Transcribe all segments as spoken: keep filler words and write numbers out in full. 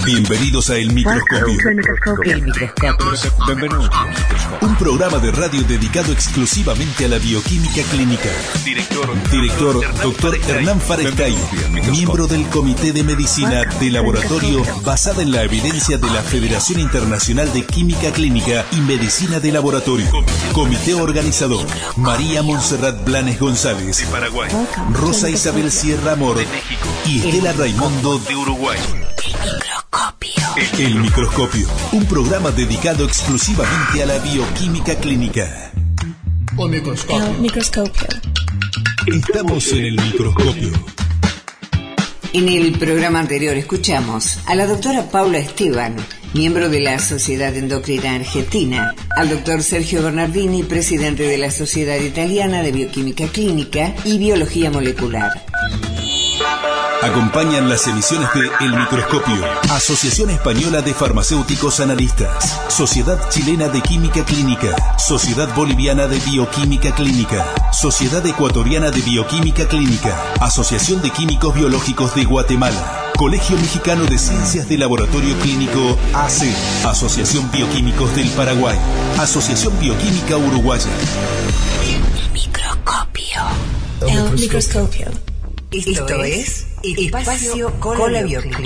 Bienvenidos a El Microscopio. El Microscopio. Bienvenidos. Un programa de radio dedicado exclusivamente a la bioquímica clínica. Director, Director doctor Hernán Farestay, miembro del Comité de Medicina de Laboratorio basada en la evidencia de la Federación Internacional de Química Clínica y Medicina de Laboratorio. Comité organizador: María Montserrat Blanes González, de Paraguay, Rosa Isabel Sierra Amor, de México, y Estela Raimundo, de Uruguay. El Microscopio, un programa dedicado exclusivamente a la bioquímica clínica. El microscopio. El microscopio. Estamos en el microscopio. En el programa anterior escuchamos a la doctora Paula Esteban, miembro de la Sociedad Endocrina Argentina, al doctor Sergio Bernardini, presidente de la Sociedad Italiana de Bioquímica Clínica y Biología Molecular. Acompañan las emisiones de El Microscopio, Asociación Española de Farmacéuticos Analistas, Sociedad Chilena de Química Clínica, Sociedad Boliviana de Bioquímica Clínica, Sociedad Ecuatoriana de Bioquímica Clínica, Asociación de Químicos Biológicos de Guatemala, Colegio Mexicano de Ciencias de Laboratorio Clínico A C, Asociación Bioquímicos del Paraguay, Asociación Bioquímica Uruguaya. El Microscopio. El Microscopio. Esto, Esto es Espacio Colabiocli.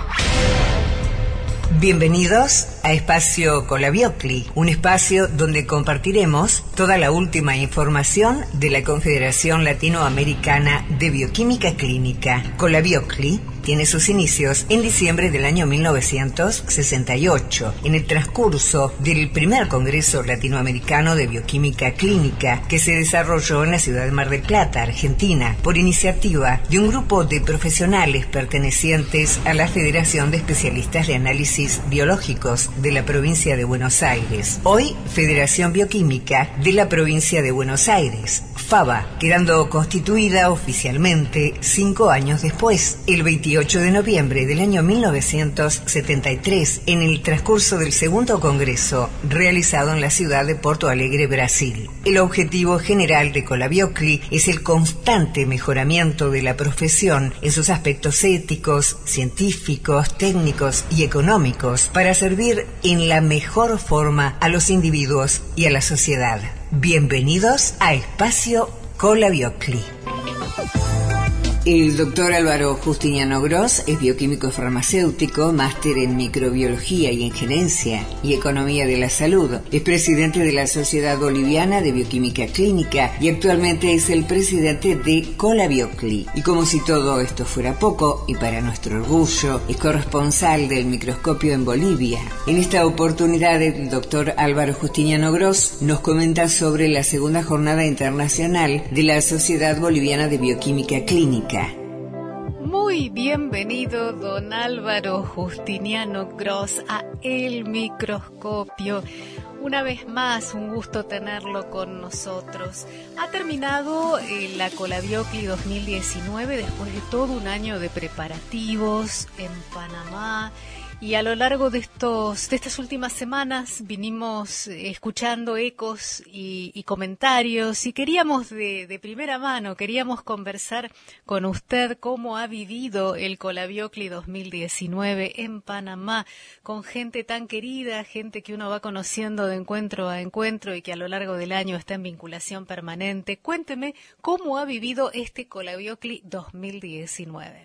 Bienvenidos a Espacio Colabiocli, un espacio donde compartiremos toda la última información de la Confederación Latinoamericana de Bioquímica Clínica. Colabiocli tiene sus inicios en diciembre del año mil novecientos sesenta y ocho, en el transcurso del primer Congreso Latinoamericano de Bioquímica Clínica que se desarrolló en la ciudad de Mar del Plata, Argentina, por iniciativa de un grupo de profesionales pertenecientes a la Federación de Especialistas de Análisis Biológicos de la provincia de Buenos Aires, hoy Federación Bioquímica de la provincia de Buenos Aires, FABA, quedando constituida oficialmente cinco años después, el veintiocho de noviembre del año mil novecientos setenta y tres, en el transcurso del segundo congreso realizado en la ciudad de Porto Alegre, Brasil. El objetivo general de Colabiocli es el constante mejoramiento de la profesión en sus aspectos éticos, científicos, técnicos y económicos para servir en la mejor forma a los individuos y a la sociedad. Bienvenidos a Espacio Colabiocli. El doctor Álvaro Justiniano Gross es bioquímico farmacéutico, máster en microbiología y en gerencia y economía de la salud. Es presidente de la Sociedad Boliviana de Bioquímica Clínica y actualmente es el presidente de Colabiocli. Y como si todo esto fuera poco, y para nuestro orgullo, es corresponsal del Microscopio en Bolivia. En esta oportunidad, el doctor Álvaro Justiniano Gross nos comenta sobre la segunda jornada internacional de la Sociedad Boliviana de Bioquímica Clínica. Muy bienvenido, don Álvaro Justiniano Gross, a El Microscopio. Una vez más, un gusto tenerlo con nosotros. Ha terminado eh, la Colabiocli dos mil diecinueve después de todo un año de preparativos en Panamá. Y a lo largo de estos de estas últimas semanas vinimos escuchando ecos y, y comentarios y queríamos de, de primera mano, queríamos conversar con usted cómo ha vivido el Colabiocli dos mil diecinueve en Panamá, con gente tan querida, gente que uno va conociendo de encuentro a encuentro y que a lo largo del año está en vinculación permanente. Cuénteme cómo ha vivido este Colabiocli dos mil diecinueve.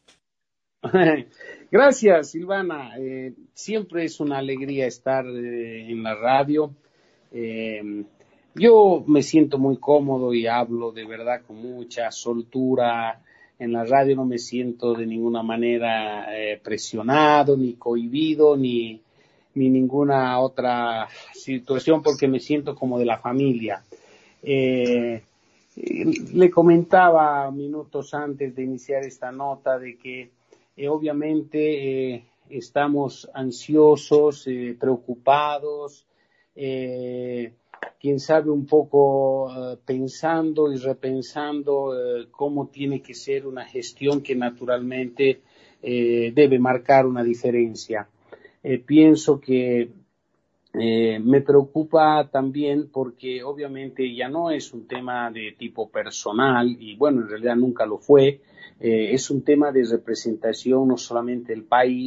Gracias, Silvana. Eh, siempre es una alegría estar eh, en la radio. Eh, yo me siento muy cómodo y hablo de verdad con mucha soltura. En la radio no me siento de ninguna manera eh, presionado, ni cohibido, ni, ni ninguna otra situación, porque me siento como de la familia. Eh, le comentaba minutos antes de iniciar esta nota de que Eh, obviamente eh, estamos ansiosos, eh, preocupados, eh, quién sabe un poco eh, pensando y repensando eh, cómo tiene que ser una gestión que naturalmente eh, debe marcar una diferencia. Eh, pienso que eh, me preocupa también porque obviamente ya no es un tema de tipo personal y bueno, en realidad nunca lo fue. Eh, es un tema de representación no solamente del país,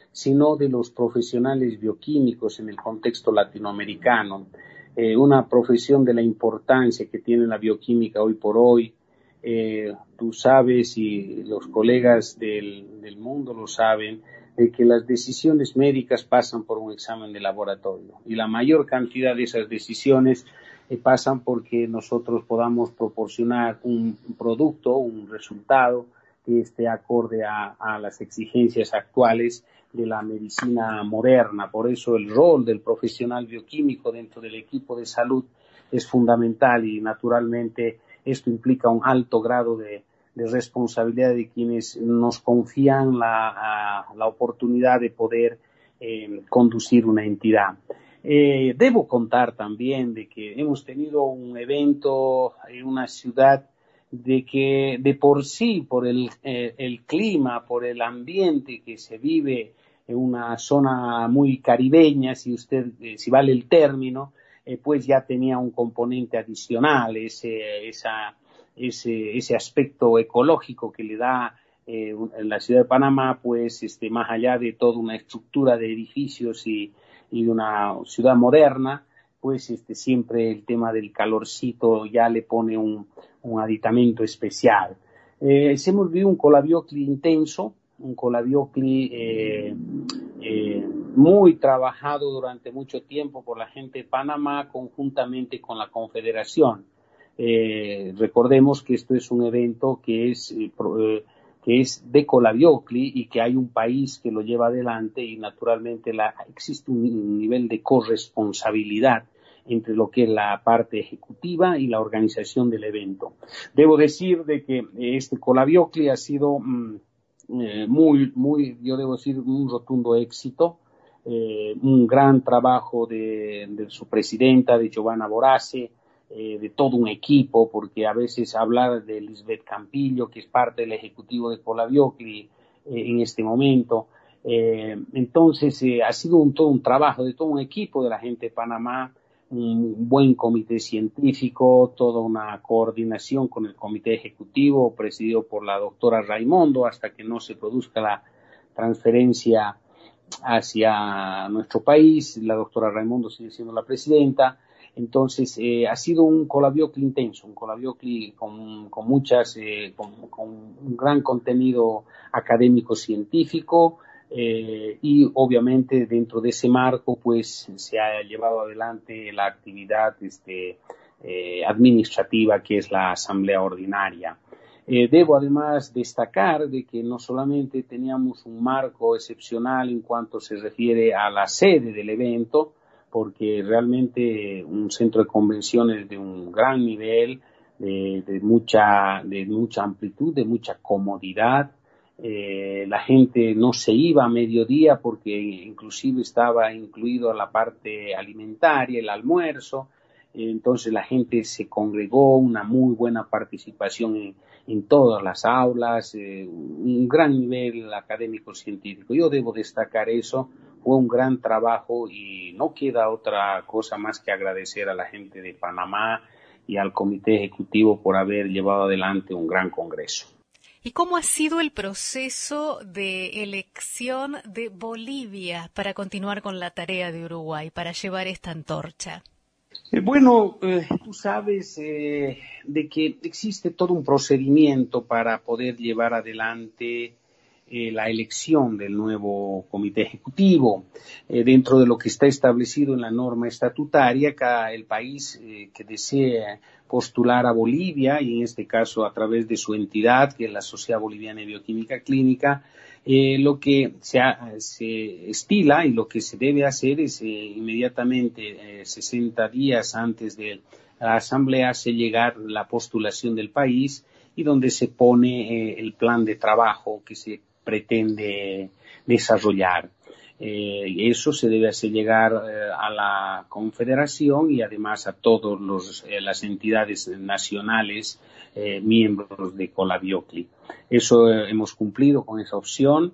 sino de los profesionales bioquímicos en el contexto latinoamericano. Eh, una profesión de la importancia que tiene la bioquímica hoy por hoy. Eh, tú sabes y los colegas del, del mundo lo saben, de que las decisiones médicas pasan por un examen de laboratorio y la mayor cantidad de esas decisiones eh, pasan porque nosotros podamos proporcionar un producto, un resultado que esté acorde a, a las exigencias actuales de la medicina moderna. Por eso el rol del profesional bioquímico dentro del equipo de salud es fundamental y naturalmente esto implica un alto grado de, de responsabilidad de quienes nos confían la, la oportunidad de poder eh, conducir una entidad. Eh, debo contar también de que hemos tenido un evento en una ciudad de que de por sí, por el, eh, el clima, por el ambiente que se vive en una zona muy caribeña, si usted, eh, si vale el término, eh, pues ya tenía un componente adicional, ese, esa, ese, ese aspecto ecológico que le da eh, en la ciudad de Panamá, pues este, más allá de toda una estructura de edificios y, y una ciudad moderna, pues este, siempre el tema del calorcito ya le pone un, un aditamento especial. Eh, hemos vivido un colabiocli intenso, un colabiocli eh, eh, muy trabajado durante mucho tiempo por la gente de Panamá conjuntamente con la Confederación. Eh, recordemos que esto es un evento que es, eh, pro, eh, que es de colabiocli y que hay un país que lo lleva adelante y naturalmente la, existe un, un nivel de corresponsabilidad entre lo que es la parte ejecutiva y la organización del evento. Debo decir de que este colabiocli ha sido mmm, eh, muy, muy, yo debo decir, un rotundo éxito, eh, un gran trabajo de, de su presidenta, de Giovanna Borace, eh, de todo un equipo, porque a veces hablar de Lisbeth Campillo, que es parte del ejecutivo de colabiocli eh, en este momento, eh, entonces eh, ha sido un, todo un trabajo de todo un equipo de la gente de Panamá, un buen comité científico, toda una coordinación con el comité ejecutivo presidido por la doctora Raimondo hasta que no se produzca la transferencia hacia nuestro país. La doctora Raimondo sigue siendo la presidenta. Entonces eh, ha sido un colabiocli intenso, un colabiocli con, con muchas, eh, con, con un gran contenido académico científico. Eh, y obviamente dentro de ese marco pues se ha llevado adelante la actividad este, eh, administrativa que es la asamblea ordinaria. Eh, debo además destacar de que no solamente teníamos un marco excepcional en cuanto se refiere a la sede del evento, porque realmente un centro de convenciones de un gran nivel, de, de, mucha, de mucha amplitud, de mucha comodidad. Eh, la gente no se iba a mediodía porque inclusive estaba incluido la parte alimentaria, el almuerzo, eh, entonces la gente se congregó, una muy buena participación en, en todas las aulas, eh, un gran nivel académico-científico. Yo debo destacar eso, fue un gran trabajo y no queda otra cosa más que agradecer a la gente de Panamá y al comité ejecutivo por haber llevado adelante un gran congreso. ¿Y cómo ha sido el proceso de elección de Bolivia para continuar con la tarea de Uruguay, para llevar esta antorcha? Eh, bueno, eh, tú sabes eh, de que existe todo un procedimiento para poder llevar adelante eh, la elección del nuevo comité ejecutivo. Eh, dentro de lo que está establecido en la norma estatutaria, cada el país eh, que desee postular a Bolivia, y en este caso a través de su entidad, que es la Sociedad Boliviana de Bioquímica Clínica, eh, lo que se, ha, se estila y lo que se debe hacer es eh, inmediatamente, eh, sesenta días antes de la asamblea, hace llegar la postulación del país y donde se pone eh, el plan de trabajo que se pretende desarrollar. Eh, eso se debe hacer llegar eh, a la Confederación y además a todas eh, las entidades nacionales eh, miembros de colabiocli. Eso eh, hemos cumplido con esa opción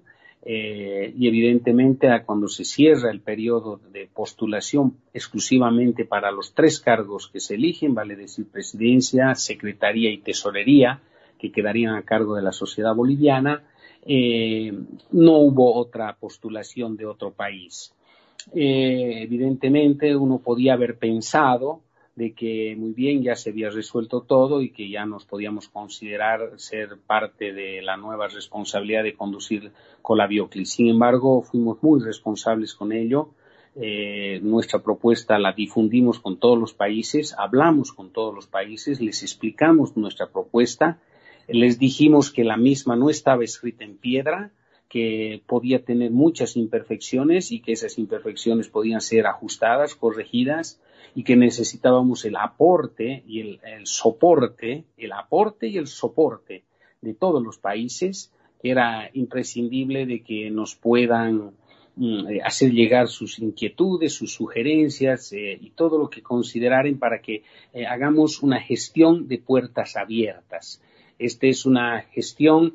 eh, y evidentemente cuando se cierra el periodo de postulación exclusivamente para los tres cargos que se eligen, vale decir presidencia, secretaría y tesorería, que quedarían a cargo de la sociedad boliviana, eh, no hubo otra postulación de otro país. Eh, evidentemente uno podía haber pensado de que muy bien, ya se había resuelto todo y que ya nos podíamos considerar ser parte de la nueva responsabilidad de conducir Cola-Biocli. Sin embargo, fuimos muy responsables con ello. Eh, nuestra propuesta la difundimos con todos los países, hablamos con todos los países, les explicamos nuestra propuesta, les dijimos que la misma no estaba escrita en piedra, que podía tener muchas imperfecciones y que esas imperfecciones podían ser ajustadas, corregidas, y que necesitábamos el aporte y el, el soporte, el aporte y el soporte de todos los países, que era imprescindible de que nos puedan mm, hacer llegar sus inquietudes, sus sugerencias eh, y todo lo que consideraran para que eh, hagamos una gestión de puertas abiertas. Esta es una gestión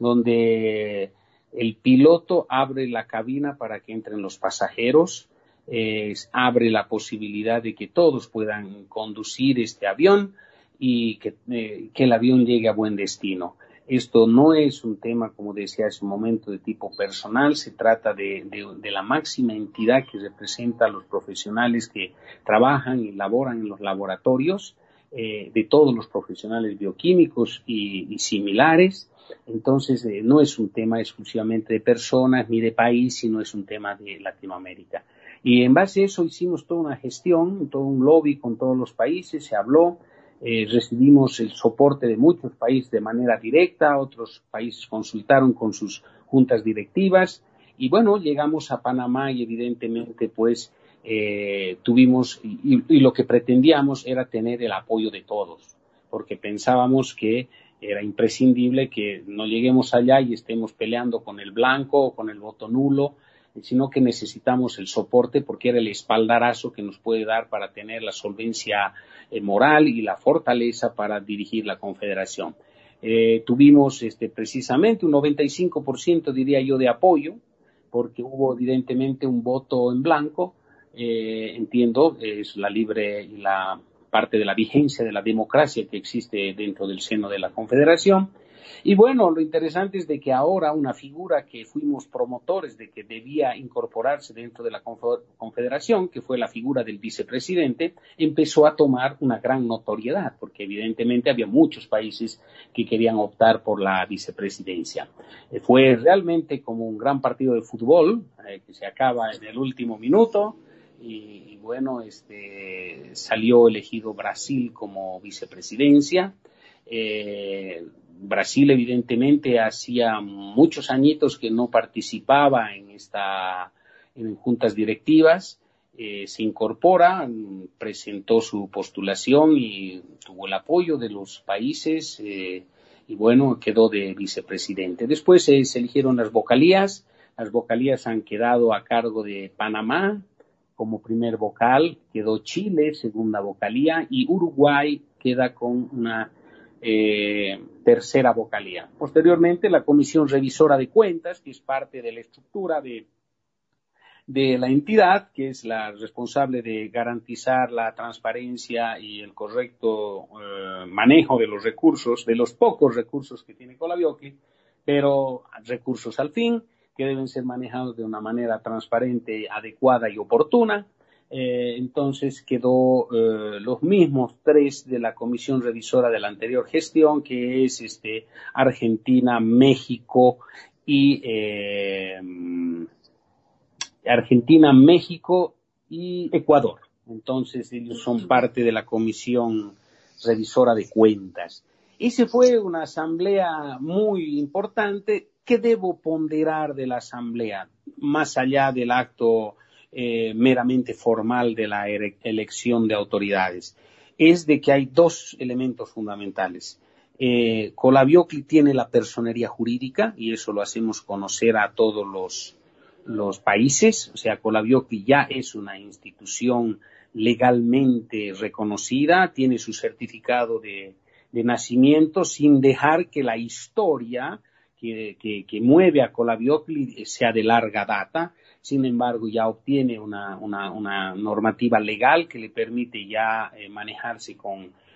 donde el piloto abre la cabina para que entren los pasajeros, eh, abre la posibilidad de que todos puedan conducir este avión y que, eh, que el avión llegue a buen destino. Esto no es un tema, como decía hace un momento, de tipo personal, se trata de, de, de la máxima entidad que representa a los profesionales que trabajan y laboran en los laboratorios, eh, de todos los profesionales bioquímicos y, y similares. Entonces, eh, no es un tema exclusivamente de personas ni de país, sino es un tema de Latinoamérica. Y en base a eso hicimos toda una gestión, todo un lobby con todos los países, se habló, eh, recibimos el soporte de muchos países de manera directa, otros países consultaron con sus juntas directivas, y bueno, llegamos a Panamá y evidentemente pues eh, tuvimos, y, y lo que pretendíamos era tener el apoyo de todos, porque pensábamos que era imprescindible que no lleguemos allá y estemos peleando con el blanco o con el voto nulo, sino que necesitamos el soporte porque era el espaldarazo que nos puede dar para tener la solvencia eh, moral y la fortaleza para dirigir la Confederación. Eh, tuvimos este, precisamente un noventa y cinco por ciento, diría yo, de apoyo, porque hubo evidentemente un voto en blanco, eh, entiendo, es la libre y la parte de la vigencia de la democracia que existe dentro del seno de la Confederación. Y bueno, lo interesante es de que ahora una figura que fuimos promotores de que debía incorporarse dentro de la Confederación, que fue la figura del vicepresidente, empezó a tomar una gran notoriedad, porque evidentemente había muchos países que querían optar por la vicepresidencia. Eh, fue realmente como un gran partido de fútbol, eh, que se acaba en el último minuto, y, y bueno, este, salió elegido Brasil como vicepresidencia. Eh, Brasil evidentemente hacía muchos añitos que no participaba en esta en juntas directivas, eh, se incorpora, presentó su postulación y tuvo el apoyo de los países eh, y bueno, quedó de vicepresidente. Después eh, se eligieron las vocalías, las vocalías han quedado a cargo de Panamá como primer vocal, quedó Chile, segunda vocalía, y Uruguay queda con una Eh, tercera vocalía. Posteriormente, la Comisión Revisora de Cuentas, que es parte de la estructura de, de la entidad, que es la responsable de garantizar la transparencia y el correcto eh, manejo de los recursos, de los pocos recursos que tiene Cola-Biocli, pero recursos al fin, que deben ser manejados de una manera transparente, adecuada y oportuna. Eh, entonces quedó eh, los mismos tres de la comisión revisora de la anterior gestión, que es este, Argentina, México y eh, Argentina, México y Ecuador. Entonces ellos son parte de la comisión revisora de cuentas. Esa fue una asamblea muy importante. ¿Qué debo ponderar de la asamblea? Más allá del acto Eh, meramente formal de la ere- elección de autoridades, es de que hay dos elementos fundamentales. Eh, Cola-Biocli tiene la personería jurídica y eso lo hacemos conocer a todos los, los países, o sea, Cola-Biocli ya es una institución legalmente reconocida, tiene su certificado de, de nacimiento sin dejar que la historia que, que, que mueve a Cola-Biocli sea de larga data. Sin embargo, ya obtiene una, una, una normativa legal que le permite ya eh, manejarse con,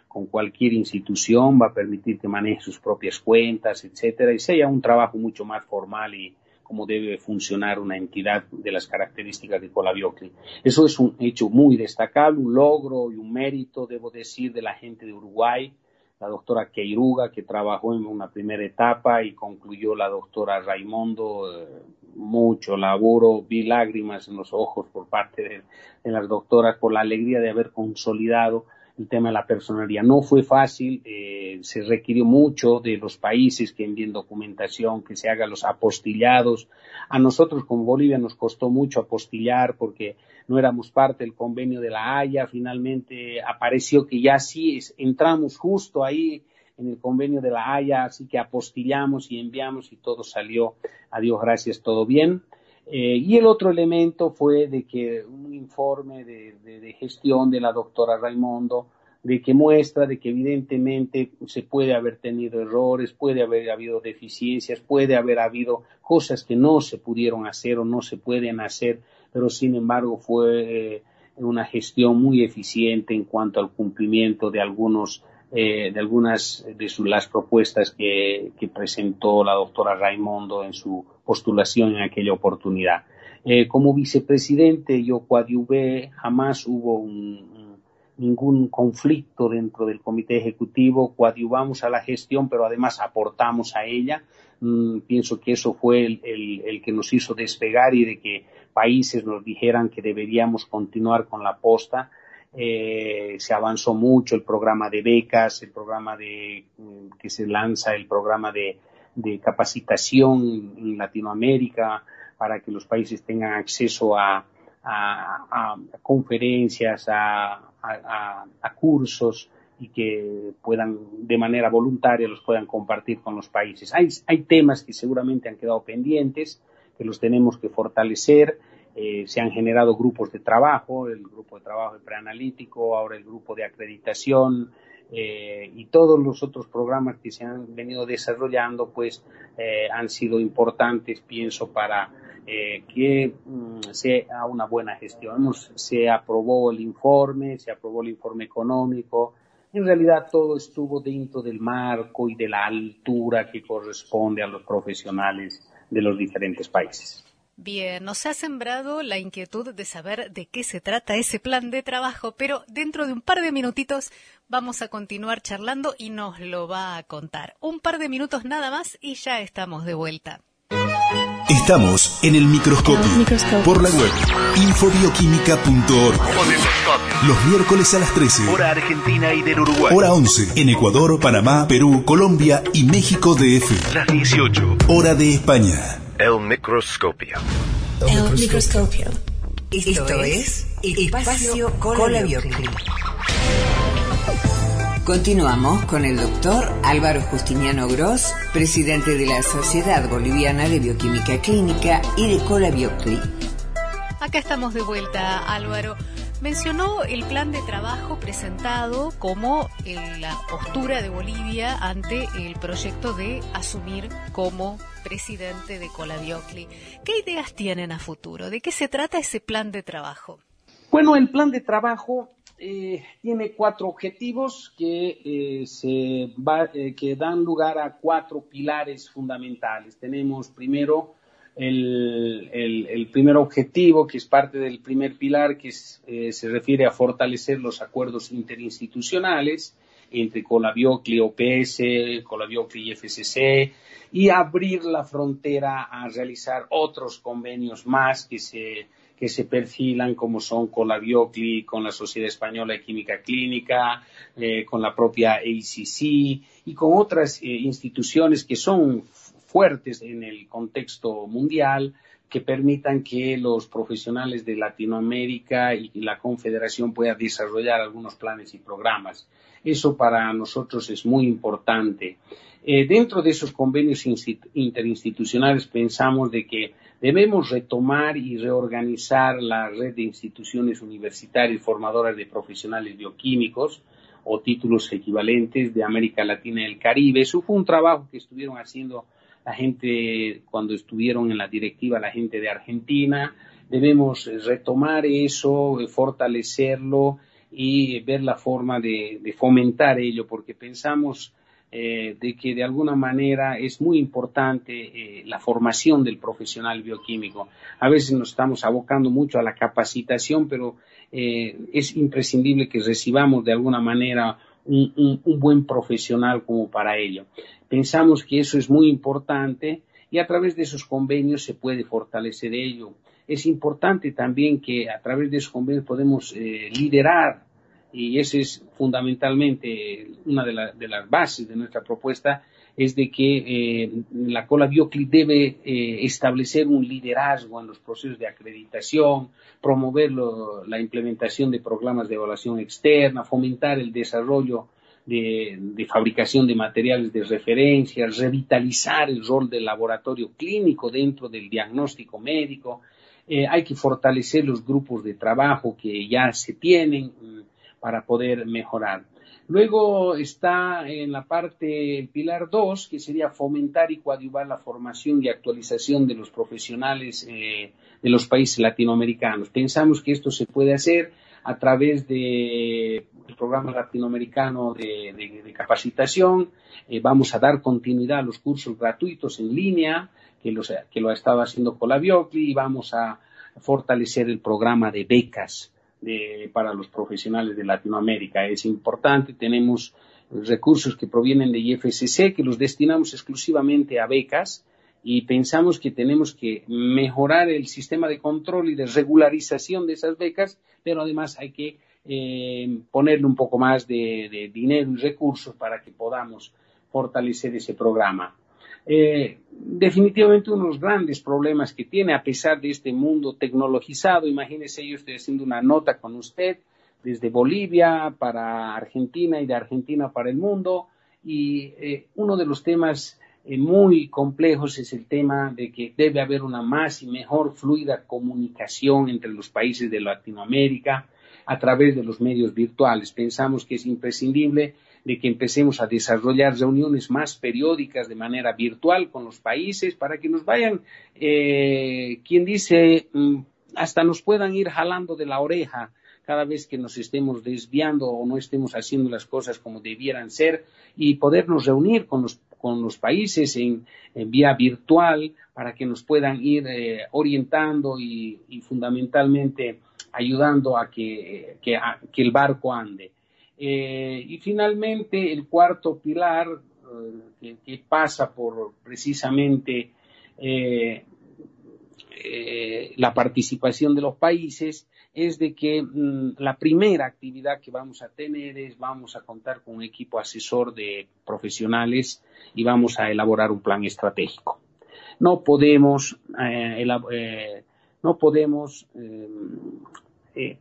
con cualquier institución, va a permitir que maneje sus propias cuentas, etcétera, y sea un trabajo mucho más formal y cómo debe funcionar una entidad de las características de Colabiocli. Eso es un hecho muy destacable, un logro y un mérito, debo decir, de la gente de Uruguay, la doctora Queiruga, que trabajó en una primera etapa y concluyó la doctora Raimondo, eh, mucho laburo, vi lágrimas en los ojos por parte de, de las doctoras por la alegría de haber consolidado el tema de la personería. No fue fácil, eh, se requirió mucho de los países que envíen documentación, que se hagan los apostillados. A nosotros como Bolivia nos costó mucho apostillar porque no éramos parte del convenio de la Haya. Finalmente apareció que ya sí es, entramos justo ahí en el convenio de la Haya, así que apostillamos y enviamos y todo salió, a Dios gracias, todo bien. Eh, y el otro elemento fue de que un informe de, de, de gestión de la doctora Raimondo, de que muestra de que evidentemente se puede haber tenido errores, puede haber habido deficiencias, puede haber habido cosas que no se pudieron hacer o no se pueden hacer, pero sin embargo fue eh, una gestión muy eficiente en cuanto al cumplimiento de algunos Eh, de algunas de sus, las propuestas que, que presentó la doctora Raimondo en su postulación en aquella oportunidad. Eh, como vicepresidente yo coadyuvé, jamás hubo un, un, ningún conflicto dentro del comité ejecutivo, coadyuvamos a la gestión, pero además aportamos a ella. Mm, pienso que eso fue el, el, el que nos hizo despegar y de que países nos dijeran que deberíamos continuar con la posta. Eh, se avanzó mucho el programa de becas, el programa de que se lanza, el programa de, de capacitación en Latinoamérica para que los países tengan acceso a, a, a, a conferencias, a, a, a cursos y que puedan de manera voluntaria los puedan compartir con los países. Hay, hay temas que seguramente han quedado pendientes, que los tenemos que fortalecer. Eh, se han generado grupos de trabajo, el grupo de trabajo de preanalítico, ahora el grupo de acreditación eh, y todos los otros programas que se han venido desarrollando pues eh, han sido importantes, pienso, para eh, que mm, sea una buena gestión. Se aprobó el informe, se aprobó el informe económico. En realidad todo estuvo dentro del marco y de la altura que corresponde a los profesionales de los diferentes países. Bien, nos ha sembrado la inquietud de saber de qué se trata ese plan de trabajo, pero dentro de un par de minutitos vamos a continuar charlando y nos lo va a contar. Un par de minutos nada más y ya estamos de vuelta. Estamos en el microscopio, el microscopio. Por la web infobioquímica punto org. Los miércoles a las trece, hora argentina y del Uruguay. Hora once, en Ecuador, Panamá, Perú, Colombia y México D F. Las dieciocho, hora de España. El microscopio. El microscopio. Esto es Espacio Colabiocli. Continuamos con el doctor Álvaro Justiniano Gross, presidente de la Sociedad Boliviana de Bioquímica Clínica y de Colabiocli. Acá estamos de vuelta, Álvaro. Mencionó el plan de trabajo presentado como eh, la postura de Bolivia ante el proyecto de asumir como presidente de Colabiocli. ¿Qué ideas tienen a futuro? ¿De qué se trata ese plan de trabajo? Bueno, el plan de trabajo eh, tiene cuatro objetivos que, eh, se va, eh, que dan lugar a cuatro pilares fundamentales. Tenemos primero El, el, el primer objetivo, que es parte del primer pilar, que es, eh, se refiere a fortalecer los acuerdos interinstitucionales entre Colabiocli, O P S, Colabiocli y F C C, y abrir la frontera a realizar otros convenios más que se, que se perfilan, como son Colabiocli con la Sociedad Española de Química Clínica, eh, con la propia A C C y con otras eh, instituciones que son fuertes en el contexto mundial, que permitan que los profesionales de Latinoamérica y la Confederación puedan desarrollar algunos planes y programas. Eso para nosotros es muy importante. Eh, dentro de esos convenios interinstitucionales pensamos de que debemos retomar y reorganizar la red de instituciones universitarias formadoras de profesionales bioquímicos o títulos equivalentes de América Latina y el Caribe. Eso fue un trabajo que estuvieron haciendo la gente cuando estuvieron en la directiva, la gente de Argentina. Debemos retomar eso, fortalecerlo y ver la forma de, de fomentar ello, porque pensamos eh, de que de alguna manera es muy importante eh, la formación del profesional bioquímico. A veces nos estamos abocando mucho a la capacitación, pero eh, es imprescindible que recibamos de alguna manera un, un, un buen profesional como para ello. Pensamos que eso es muy importante y a través de esos convenios se puede fortalecer ello. Es importante también que a través de esos convenios podemos eh, liderar, y esa es fundamentalmente una de, la, de las bases de nuestra propuesta, es de que eh, la Cola Biocli debe eh, establecer un liderazgo en los procesos de acreditación, promover lo, la implementación de programas de evaluación externa, fomentar el desarrollo de, de fabricación de materiales de referencia, revitalizar el rol del laboratorio clínico dentro del diagnóstico médico. Eh, hay que fortalecer los grupos de trabajo que ya se tienen mm, para poder mejorar. Luego está en la parte, el pilar dos, que sería fomentar y coadyuvar la formación y actualización de los profesionales eh, de los países latinoamericanos. Pensamos que esto se puede hacer a través del programa latinoamericano de, de, de capacitación. Eh, vamos a dar continuidad a los cursos gratuitos en línea, que, los, que lo ha estado haciendo Cola Biocli, y vamos a fortalecer el programa de becas de, para los profesionales de Latinoamérica. Es importante, tenemos recursos que provienen de I F C C que los destinamos exclusivamente a becas, y pensamos que tenemos que mejorar el sistema de control y de regularización de esas becas, pero además hay que eh, ponerle un poco más de, de dinero y recursos para que podamos fortalecer ese programa. Eh, definitivamente uno de los grandes problemas que tiene, a pesar de este mundo tecnologizado, imagínese, yo estoy haciendo una nota con usted desde Bolivia para Argentina y de Argentina para el mundo, y eh, uno de los temas eh, muy complejos es el tema de que debe haber una más y mejor fluida comunicación entre los países de Latinoamérica a través de los medios virtuales. Pensamos que es imprescindible de que empecemos a desarrollar reuniones más periódicas de manera virtual con los países para que nos vayan, eh, quien dice, hasta nos puedan ir jalando de la oreja cada vez que nos estemos desviando o no estemos haciendo las cosas como debieran ser, y podernos reunir con los, con los países en, en vía virtual para que nos puedan ir eh, orientando y, y fundamentalmente ayudando a que, que, a, que el barco ande. Eh, y finalmente el cuarto pilar eh, que, que pasa por precisamente eh, eh, la participación de los países es de que mmm, la primera actividad que vamos a tener es vamos a contar con un equipo asesor de profesionales y vamos a elaborar un plan estratégico. No podemos eh, elab- eh, no podemos eh, eh,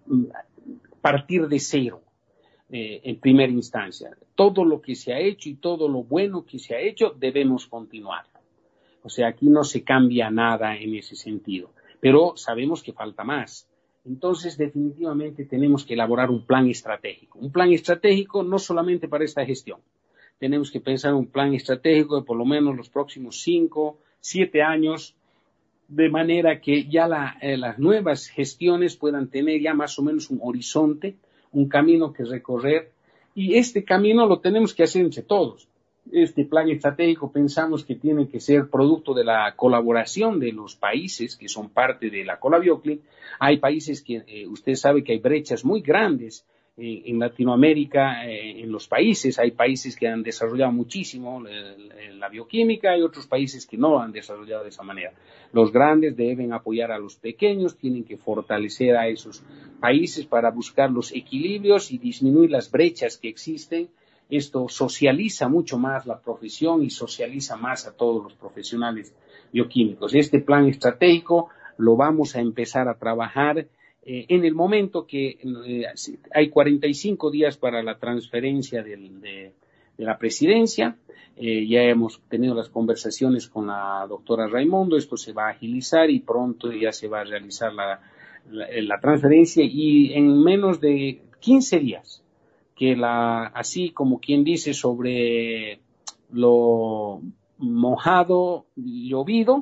partir de cero. Eh, en primera instancia, todo lo que se ha hecho y todo lo bueno que se ha hecho debemos continuar. O sea, aquí no se cambia nada en ese sentido, pero sabemos que falta más. Entonces, definitivamente tenemos que elaborar un plan estratégico. Un plan estratégico no solamente para esta gestión. Tenemos que pensar un plan estratégico de por lo menos los próximos cinco, siete años, de manera que ya la, eh, las nuevas gestiones puedan tener ya más o menos un horizonte, un camino que recorrer, y este camino lo tenemos que hacer entre todos. Este plan estratégico pensamos que tiene que ser producto de la colaboración de los países que son parte de la Cola Biocli. Hay países que, eh, usted sabe que hay brechas muy grandes eh, en Latinoamérica, eh, en los países. Hay países que han desarrollado muchísimo eh, la bioquímica, hay otros países que no lo han desarrollado de esa manera. Los grandes deben apoyar a los pequeños, tienen que fortalecer a esos países para buscar los equilibrios y disminuir las brechas que existen. Esto socializa mucho más la profesión y socializa más a todos los profesionales bioquímicos. Este plan estratégico lo vamos a empezar a trabajar eh, en el momento que eh, hay cuarenta y cinco días para la transferencia del, de, de la presidencia. Eh, ya hemos tenido las conversaciones con la doctora Raimundo, esto se va a agilizar y pronto ya se va a realizar la, la, la transferencia, y en menos de quince días, que la, así como quien dice, sobre lo mojado, llovido,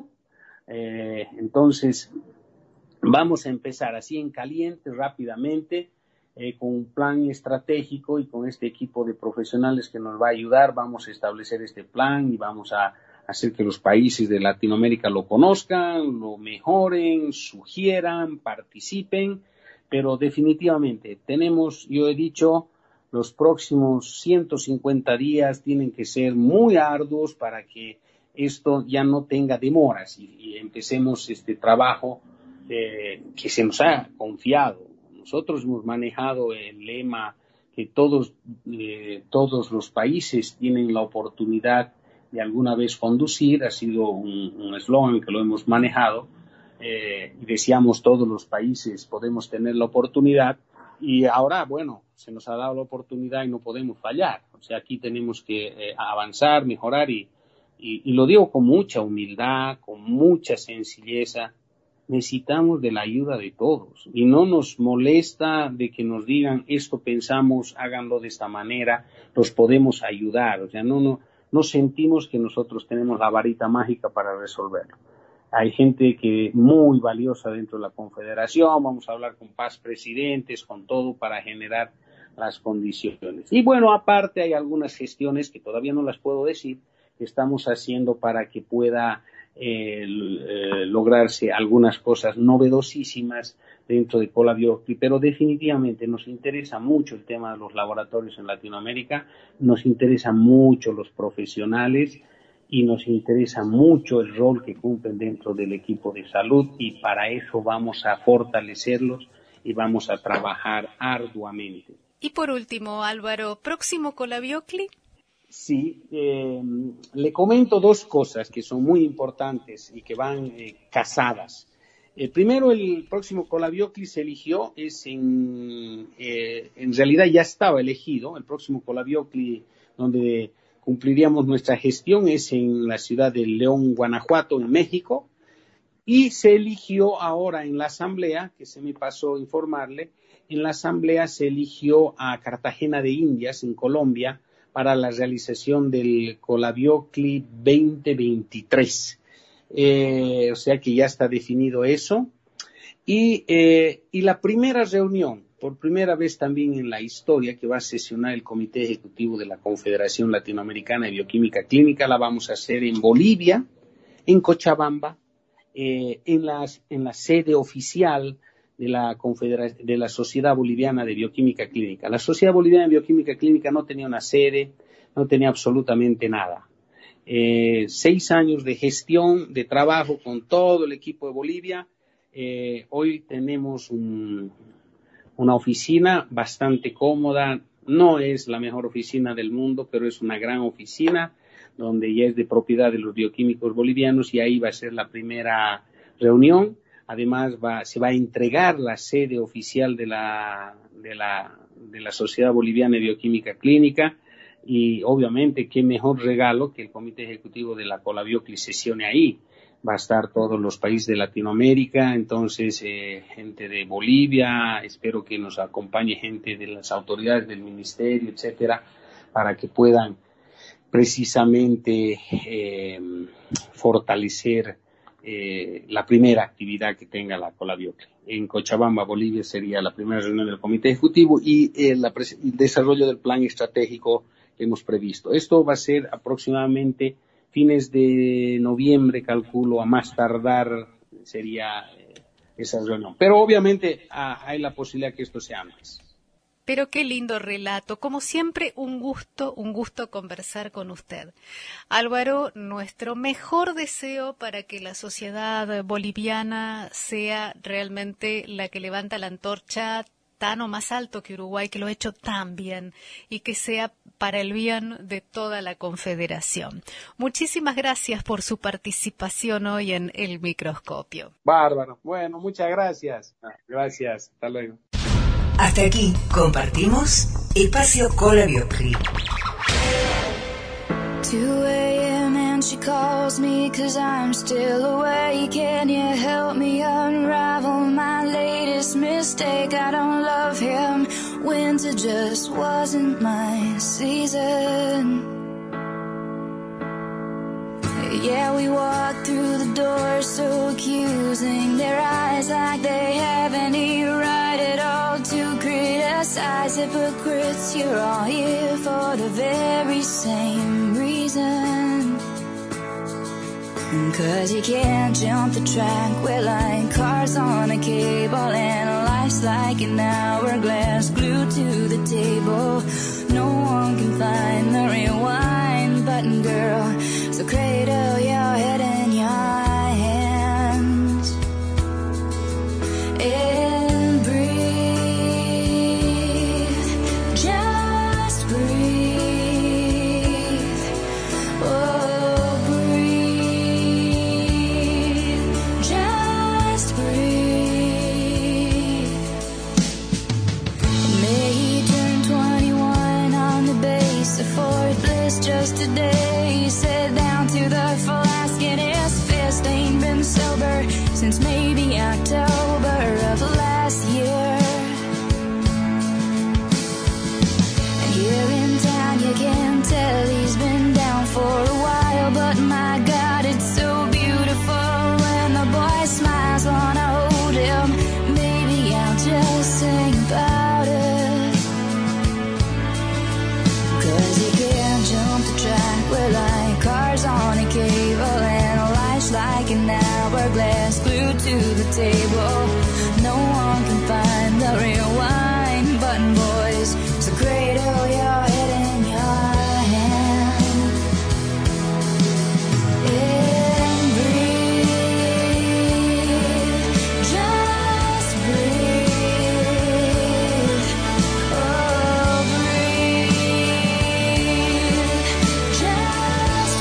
eh, entonces vamos a empezar así en caliente, rápidamente, eh, con un plan estratégico y con este equipo de profesionales que nos va a ayudar, vamos a establecer este plan y vamos a hacer que los países de Latinoamérica lo conozcan, lo mejoren, sugieran, participen, pero definitivamente tenemos, yo he dicho, los próximos ciento cincuenta días tienen que ser muy arduos para que esto ya no tenga demoras y, y empecemos este trabajo eh, que se nos ha confiado. Nosotros hemos manejado el lema que todos, eh, todos los países tienen la oportunidad de alguna vez conducir, ha sido un eslogan que lo hemos manejado, eh, y decíamos todos los países podemos tener la oportunidad, y ahora, bueno, se nos ha dado la oportunidad y no podemos fallar. O sea, aquí tenemos que eh, avanzar, mejorar, y, y, y lo digo con mucha humildad, con mucha sencilleza. Necesitamos de la ayuda de todos y no nos molesta de que nos digan esto pensamos, háganlo de esta manera, los podemos ayudar. O sea, no, no, no sentimos que nosotros tenemos la varita mágica para resolverlo. Hay gente que muy valiosa dentro de la Confederación, vamos a hablar con paz presidentes, con todo para generar las condiciones. Y bueno, aparte hay algunas gestiones que todavía no las puedo decir, que estamos haciendo para que pueda eh, eh, lograrse algunas cosas novedosísimas dentro de Colabiocli, pero definitivamente nos interesa mucho el tema de los laboratorios en Latinoamérica, nos interesa mucho los profesionales y nos interesa mucho el rol que cumplen dentro del equipo de salud, y para eso vamos a fortalecerlos y vamos a trabajar arduamente. Y por último, Álvaro, ¿próximo Colabiocli? Sí, eh, le comento dos cosas que son muy importantes y que van eh, casadas. Eh, primero, el próximo Colabiocli se eligió, es en, eh, en realidad ya estaba elegido, el próximo Colabiocli donde cumpliríamos nuestra gestión es en la ciudad de León, Guanajuato, en México, y se eligió ahora en la asamblea, que se me pasó informarle, en la asamblea se eligió a Cartagena de Indias, en Colombia, para la realización del Colabiocli veinte veintitrés. Eh, o sea que ya está definido eso. Y, eh, y la primera reunión, por primera vez también en la historia, que va a sesionar el Comité Ejecutivo de la Confederación Latinoamericana de Bioquímica Clínica, la vamos a hacer en Bolivia, en Cochabamba, eh, en, las, en la sede oficial de la, Confederación, de la Sociedad Boliviana de Bioquímica Clínica. La Sociedad Boliviana de Bioquímica Clínica no tenía una sede, no tenía absolutamente nada. Eh, seis años de gestión, de trabajo con todo el equipo de Bolivia. Eh, hoy tenemos un, una oficina bastante cómoda, no es la mejor oficina del mundo, pero es una gran oficina donde ya es de propiedad de los bioquímicos bolivianos, y ahí va a ser la primera reunión. Además, va, se va a entregar la sede oficial de la, de la, de la Sociedad Boliviana de Bioquímica Clínica, y obviamente qué mejor regalo que el Comité Ejecutivo de la Colabiocli sesione ahí. Va a estar todos los países de Latinoamérica, entonces eh, gente de Bolivia, espero que nos acompañe gente de las autoridades del ministerio, etcétera, para que puedan precisamente eh, fortalecer Eh, la primera actividad que tenga la Colabiocli. En Cochabamba, Bolivia, sería la primera reunión del Comité Ejecutivo y eh, la pres- el desarrollo del plan estratégico que hemos previsto. Esto va a ser aproximadamente fines de noviembre, calculo, a más tardar sería eh, esa reunión. Pero obviamente ah, hay la posibilidad que esto sea antes. Pero qué lindo relato. Como siempre, un gusto, un gusto conversar con usted. Álvaro, nuestro mejor deseo para que la sociedad boliviana sea realmente la que levanta la antorcha tan o más alto que Uruguay, que lo ha hecho tan bien, y que sea para el bien de toda la Confederación. Muchísimas gracias por su participación hoy en El Microscopio. Bárbaro. Bueno, muchas gracias. Gracias. Hasta luego. Hasta aquí compartimos Espacio Colabiocli. two a.m. and she calls me 'cause I'm still awake. Can you help me unravel my latest mistake? I don't love him. Winter just wasn't my season. Yeah, we walked through the door so accusing. Their eyes like they have any right at all world to criticize hypocrites. You're all here for the very same reason. Cause you can't jump the track, we're like cars on a cable, and life's like an hourglass glued to the table. No one can find the rewind button, girl, so cradle your head in your hands and breathe, just breathe. Oh, breathe, just breathe. May he turn twenty-one on the base of Fort Bliss just today. He sat down to the flask in his fist. Ain't been sober since maybe October of last year. And here in town you can tell he's been down for a while, but my God, it's so beautiful when the boy smiles. Wanna hold him, maybe I'll just sing about it. Cause you can't jump the track, we're like cars on a cable, and life's like an hourglass glued to the table. No one can find the rewind button, boys, so cradle your head in your hand and breathe, just breathe. Oh, breathe, just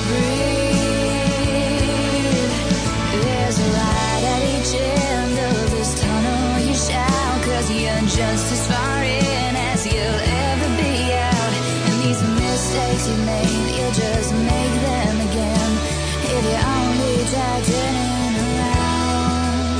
breathe. There's a light at each end of this tunnel you shout, cause you're just as far in as you'll ever be out. And these mistakes you made, you'll just make them again if you only try turning around.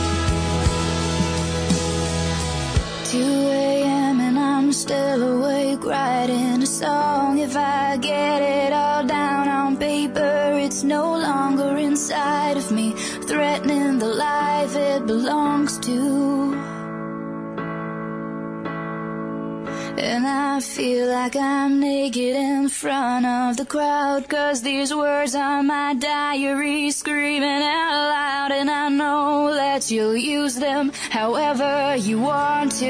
two a.m. and I'm still awake writing a song. If I get it all down on paper, it's no longer inside of me, threatening the life it belongs to. And I feel like I'm naked in front of the crowd, cause these words are my diary screaming out loud. And I know that you'll use them however you want to,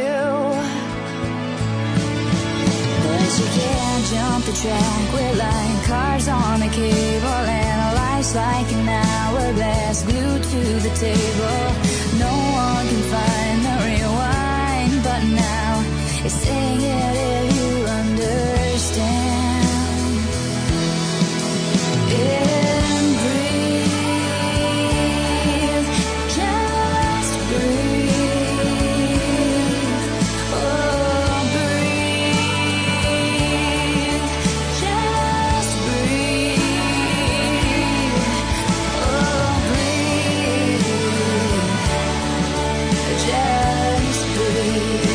but you can't jump the track, we're like cars on a cable, and life's like an hourglass glued to the table. No one can find the rewind button now. Sing it if you understand. And breathe, just breathe. Oh, breathe, just breathe. Oh, breathe, just breathe.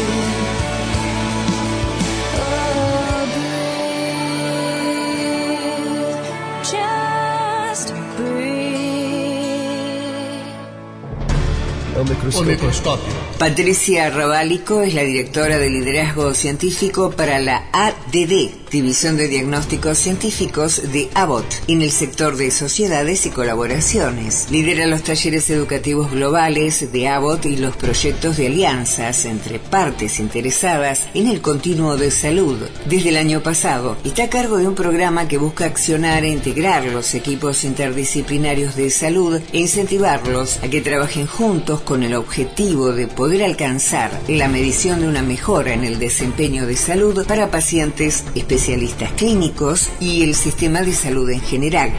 O microscopio. Patricia Rebalico es la directora de liderazgo científico para la A D D, División de Diagnósticos Científicos de Abbott, en el sector de sociedades y colaboraciones. Lidera los talleres educativos globales de Abbott y los proyectos de alianzas entre partes interesadas en el continuo de salud. Desde el año pasado está a cargo de un programa que busca accionar e integrar los equipos interdisciplinarios de salud e incentivarlos a que trabajen juntos con el objetivo de poder alcanzar la medición de una mejora en el desempeño de salud para pacientes, especialistas clínicos y el sistema de salud en general.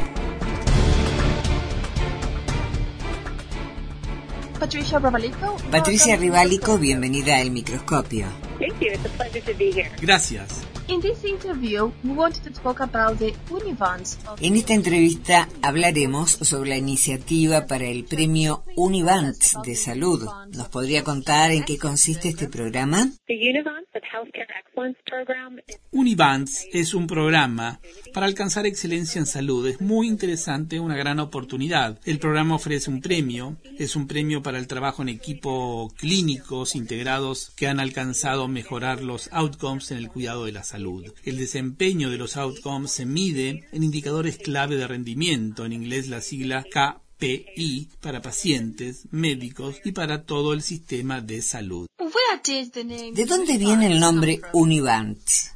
Patricia Rebalico. Patricia Rebalico, bienvenida al Microscopio. Thank you. It's a pleasure to be here. Gracias. In this interview, we wanted to talk about the Univans of... En esta entrevista hablaremos sobre la iniciativa para el premio Univans de Salud. ¿Nos podría contar en qué consiste este programa? Univans es un programa para alcanzar excelencia en salud. Es muy interesante, una gran oportunidad. El programa ofrece un premio, es un premio para el trabajo en equipo clínicos integrados que han alcanzado mejorar los outcomes en el cuidado de la salud. El desempeño de los outcomes se mide en indicadores clave de rendimiento, en inglés la sigla K P I, para pacientes, médicos y para todo el sistema de salud. ¿De dónde viene el nombre Univans?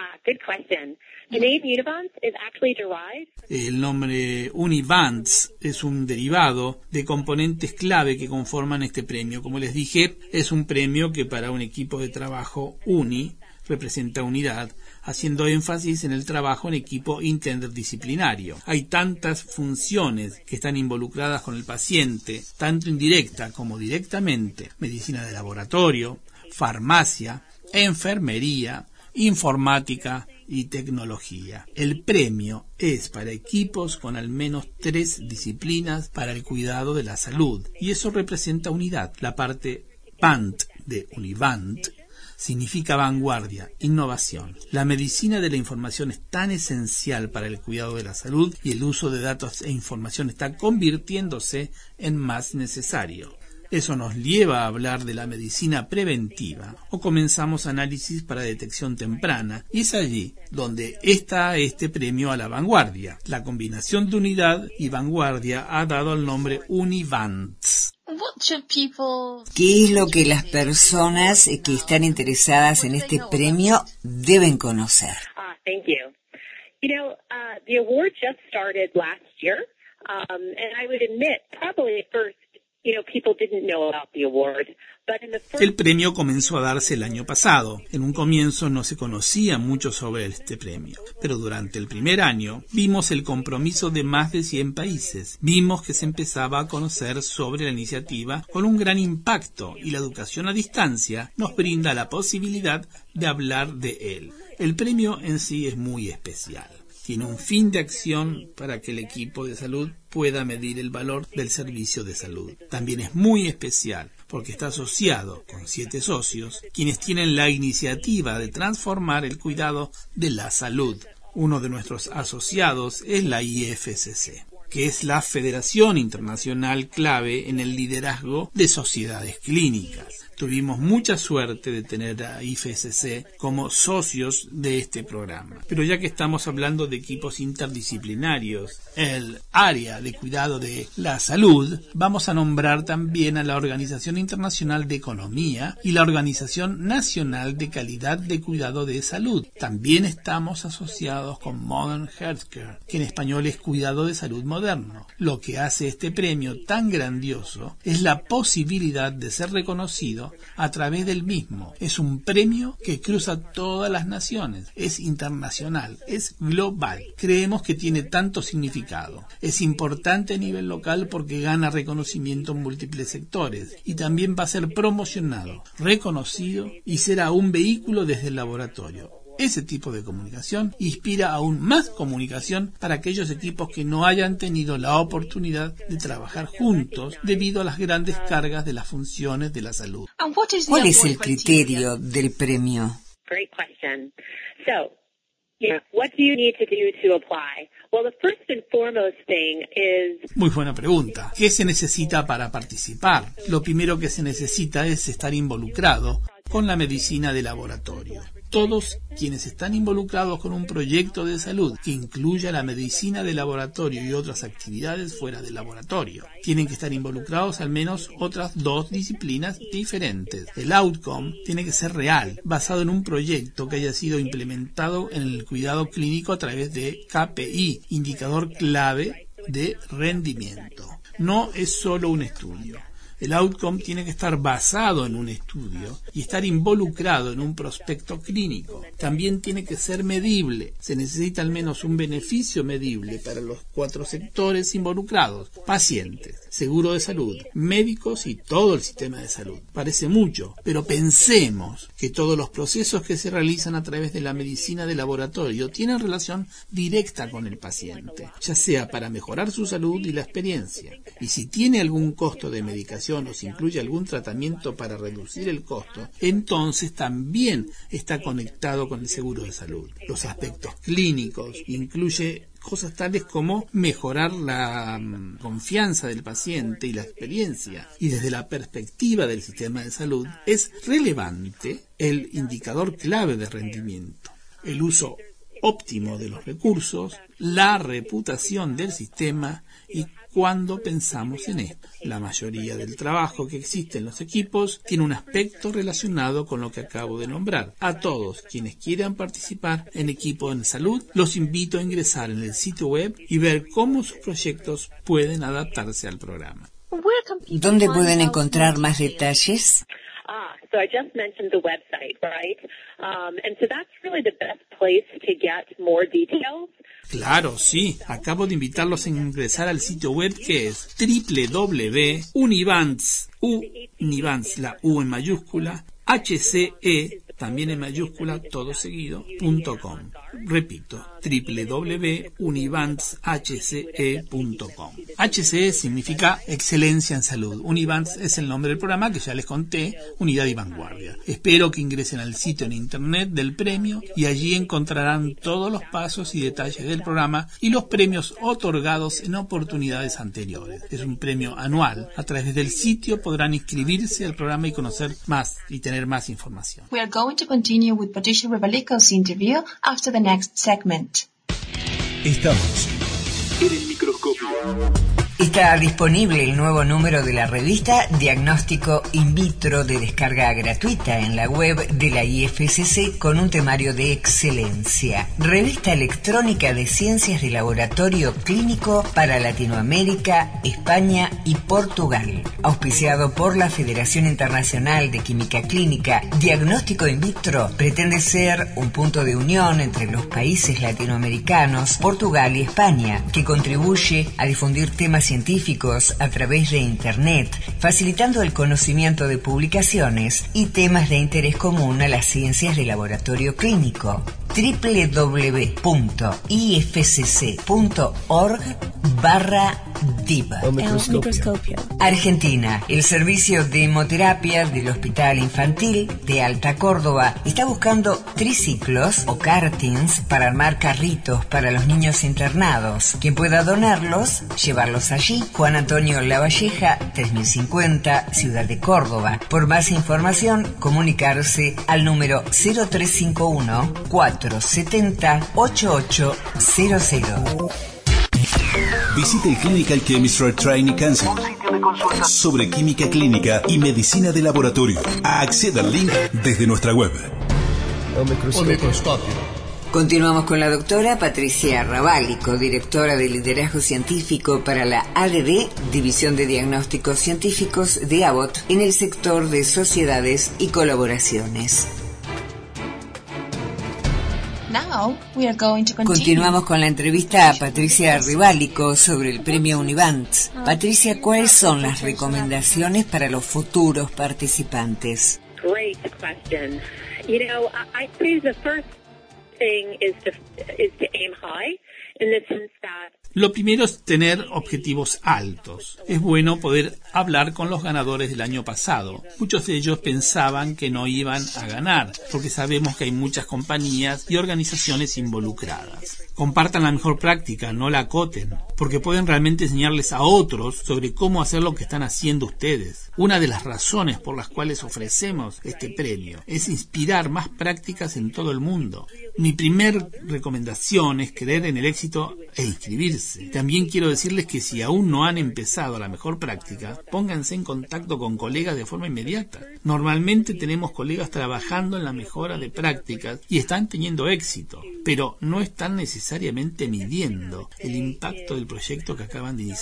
El nombre Univans es un derivado de componentes clave que conforman este premio. Como les dije, es un premio que para un equipo de trabajo uni representa unidad, haciendo énfasis en el trabajo en equipo interdisciplinario. Hay tantas funciones que están involucradas con el paciente, tanto indirecta como directamente: medicina de laboratorio, farmacia, enfermería, informática y tecnología. El premio es para equipos con al menos tres disciplinas para el cuidado de la salud, y eso representa unidad. La parte V A N T de Univant significa vanguardia, innovación. La medicina de la información es tan esencial para el cuidado de la salud y el uso de datos e información está convirtiéndose en más necesario. Eso nos lleva a hablar de la medicina preventiva o comenzamos análisis para detección temprana, y es allí donde está este premio a la vanguardia. La combinación de unidad y vanguardia ha dado el nombre Univants. ¿Qué es lo que las personas que están interesadas en este premio deben conocer? Ah, thank you. You know, uh, the award just started last year, um, and I would admit, probably at first, you know, people didn't know about the award. El premio comenzó a darse el año pasado. En un comienzo no se conocía mucho sobre este premio, pero durante el primer año vimos el compromiso de más de cien países. Vimos que se empezaba a conocer sobre la iniciativa con un gran impacto, y la educación a distancia nos brinda la posibilidad de hablar de él. El premio en sí es muy especial. Tiene un fin de acción para que el equipo de salud pueda medir el valor del servicio de salud. También es muy especial porque está asociado con siete socios, quienes tienen la iniciativa de transformar el cuidado de la salud. Uno de nuestros asociados es la I F C C, que es la Federación Internacional clave en el liderazgo de sociedades clínicas. Tuvimos mucha suerte de tener a I F C C como socios de este programa. Pero ya que estamos hablando de equipos interdisciplinarios, el área de cuidado de la salud, vamos a nombrar también a la Organización Internacional de Economía y la Organización Nacional de Calidad de Cuidado de Salud. También estamos asociados con Modern Healthcare, que en español es Cuidado de Salud Moderno. Lo que hace este premio tan grandioso es la posibilidad de ser reconocido a través del mismo. Es un premio que cruza todas las naciones, es internacional, es global. Creemos que tiene tanto significado. Es importante a nivel local porque gana reconocimiento en múltiples sectores y también va a ser promocionado, reconocido y será un vehículo desde el laboratorio. Ese tipo de comunicación inspira aún más comunicación para aquellos equipos que no hayan tenido la oportunidad de trabajar juntos debido a las grandes cargas de las funciones de la salud. ¿Cuál es el criterio del premio? Great question. So, yeah, what do you need to do to apply? Well, the first and foremost thing is... Muy buena pregunta. ¿Qué se necesita para participar? Lo primero que se necesita es estar involucrado con la medicina de laboratorio. Todos quienes están involucrados con un proyecto de salud que incluya la medicina de laboratorio y otras actividades fuera del laboratorio tienen que estar involucrados al menos otras dos disciplinas diferentes. El outcome tiene que ser real, basado en un proyecto que haya sido implementado en el cuidado clínico a través de K P I, indicador clave de rendimiento. No es solo un estudio. El outcome tiene que estar basado en un estudio y estar involucrado en un prospecto clínico. También tiene que ser medible. Se necesita al menos un beneficio medible para los cuatro sectores involucrados: pacientes, seguro de salud, médicos y todo el sistema de salud. Parece mucho, pero pensemos que todos los procesos que se realizan a través de la medicina de laboratorio tienen relación directa con el paciente, ya sea para mejorar su salud y la experiencia. Y si tiene algún costo de medicación o si incluye algún tratamiento para reducir el costo, entonces también está conectado con el seguro de salud. Los aspectos clínicos incluye cosas tales como mejorar la um, confianza del paciente y la experiencia. Y desde la perspectiva del sistema de salud, es relevante el indicador clave de rendimiento: el uso óptimo de los recursos, la reputación del sistema y cuando pensamos en esto. La mayoría del trabajo que existe en los equipos tiene un aspecto relacionado con lo que acabo de nombrar. A todos quienes quieran participar en Equipo en Salud, los invito a ingresar en el sitio web y ver cómo sus proyectos pueden adaptarse al programa. ¿Dónde pueden encontrar más detalles? Ah, so I just mentioned the website, right? Um, and so that's really the best place to get more details. Claro, sí. Acabo de invitarlos a ingresar al sitio web que es doble u doble u doble u punto univants, Univants, la U en mayúscula, H C E, también en mayúscula, todo seguido, punto com. Repito, doble u doble u doble u punto univants h c e punto com. H C E significa Excelencia en Salud. Univants es el nombre del programa que ya les conté, Unidad y Vanguardia. Espero que ingresen al sitio en internet del premio y allí encontrarán todos los pasos y detalles del programa y los premios otorgados en oportunidades anteriores. Es un premio anual. A través del sitio podrán inscribirse al programa y conocer más y tener más información. We are going to continue with Patricia Revalico's interview after the next segment. Estamos en el microscopio. Está disponible el nuevo número de la revista Diagnóstico In Vitro de descarga gratuita en la web de la I F C C con un temario de excelencia. Revista electrónica de ciencias de laboratorio clínico para Latinoamérica, España y Portugal. Auspiciado por la Federación Internacional de Química Clínica, Diagnóstico In Vitro pretende ser un punto de unión entre los países latinoamericanos, Portugal y España, que contribuye a difundir temas científicos a través de Internet, facilitando el conocimiento de publicaciones y temas de interés común a las ciencias de laboratorio clínico. doble u doble u doble u punto i f c c punto org barra diva. El microscopio. Argentina. El servicio de hemoterapia del Hospital Infantil de Alta Córdoba está buscando triciclos o kartings para armar carritos para los niños internados. Quien pueda donarlos, llevarlos allí. Juan Antonio Lavalleja, tres mil cincuenta, Ciudad de Córdoba. Por más información, comunicarse al número cero tres cinco uno, cuatro siete cero, ocho ocho cero cero. Visite el Clinical Chemistry Training Council sobre química clínica y medicina de laboratorio. Acceda al link desde nuestra web. El microscopio. Continuamos con la doctora Patricia Revalico, directora de Liderazgo Científico para la A D D, División de Diagnósticos Científicos de Abbott, en el sector de sociedades y colaboraciones. Now we are going to continue. Continuamos con la entrevista a Patricia Revalico sobre el premio Univants. Patricia, ¿cuáles son las recomendaciones para los futuros participantes? Great question. You know, I think the first thing is to is to aim high in the sense that Lo primero es tener objetivos altos. Es bueno poder hablar con los ganadores del año pasado. Muchos de ellos pensaban que no iban a ganar, porque sabemos que hay muchas compañías y organizaciones involucradas. Compartan la mejor práctica, no la acoten, porque pueden realmente enseñarles a otros sobre cómo hacer lo que están haciendo ustedes. Una de las razones por las cuales ofrecemos este premio es inspirar más prácticas en todo el mundo. Mi primer recomendación es creer en el éxito e inscribirse. También quiero decirles que si aún no han empezado la mejor práctica, pónganse en contacto con colegas de forma inmediata. Normalmente tenemos colegas trabajando en la mejora de prácticas y están teniendo éxito, pero no están necesariamente midiendo el impacto del proyecto que acaban de iniciar.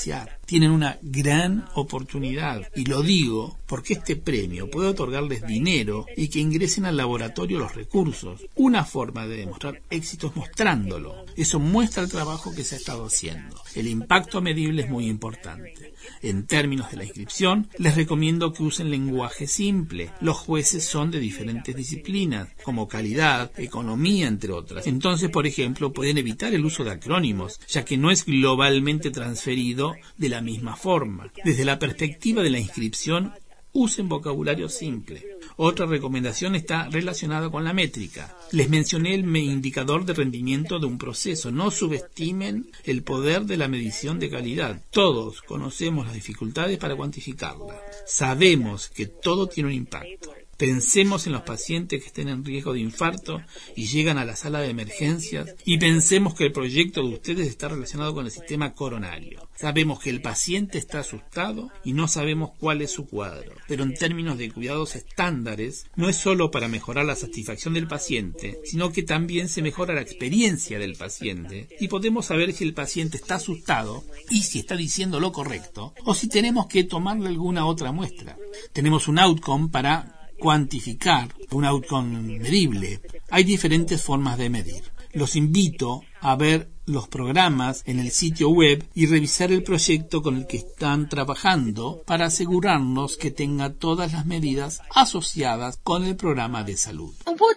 tienen una gran oportunidad. Y lo digo porque este premio puede otorgarles dinero y que ingresen al laboratorio los recursos. Una forma de demostrar éxito es mostrándolo. Eso muestra el trabajo que se ha estado haciendo. El impacto medible es muy importante. En términos de la inscripción, les recomiendo que usen lenguaje simple. Los jueces son de diferentes disciplinas, como calidad, economía, entre otras. Entonces, por ejemplo, pueden evitar el uso de acrónimos, ya que no es globalmente transferido de la misma forma. Desde la perspectiva de la inscripción, usen vocabulario simple. Otra recomendación está relacionada con la métrica. Les mencioné el indicador de rendimiento de un proceso. No subestimen el poder de la medición de calidad. Todos conocemos las dificultades para cuantificarla. Sabemos que todo tiene un impacto. Pensemos en los pacientes que estén en riesgo de infarto y llegan a la sala de emergencias, y pensemos que el proyecto de ustedes está relacionado con el sistema coronario. Sabemos que el paciente está asustado y no sabemos cuál es su cuadro, pero en términos de cuidados estándares, no es solo para mejorar la satisfacción del paciente, sino que también se mejora la experiencia del paciente, y podemos saber si el paciente está asustado y si está diciendo lo correcto, o si tenemos que tomarle alguna otra muestra. Tenemos un outcome para cuantificar, un outcome medible. Hay diferentes formas de medir. Los invito a ver los programas en el sitio web y revisar el proyecto con el que están trabajando para asegurarnos que tenga todas las medidas asociadas con el programa de salud.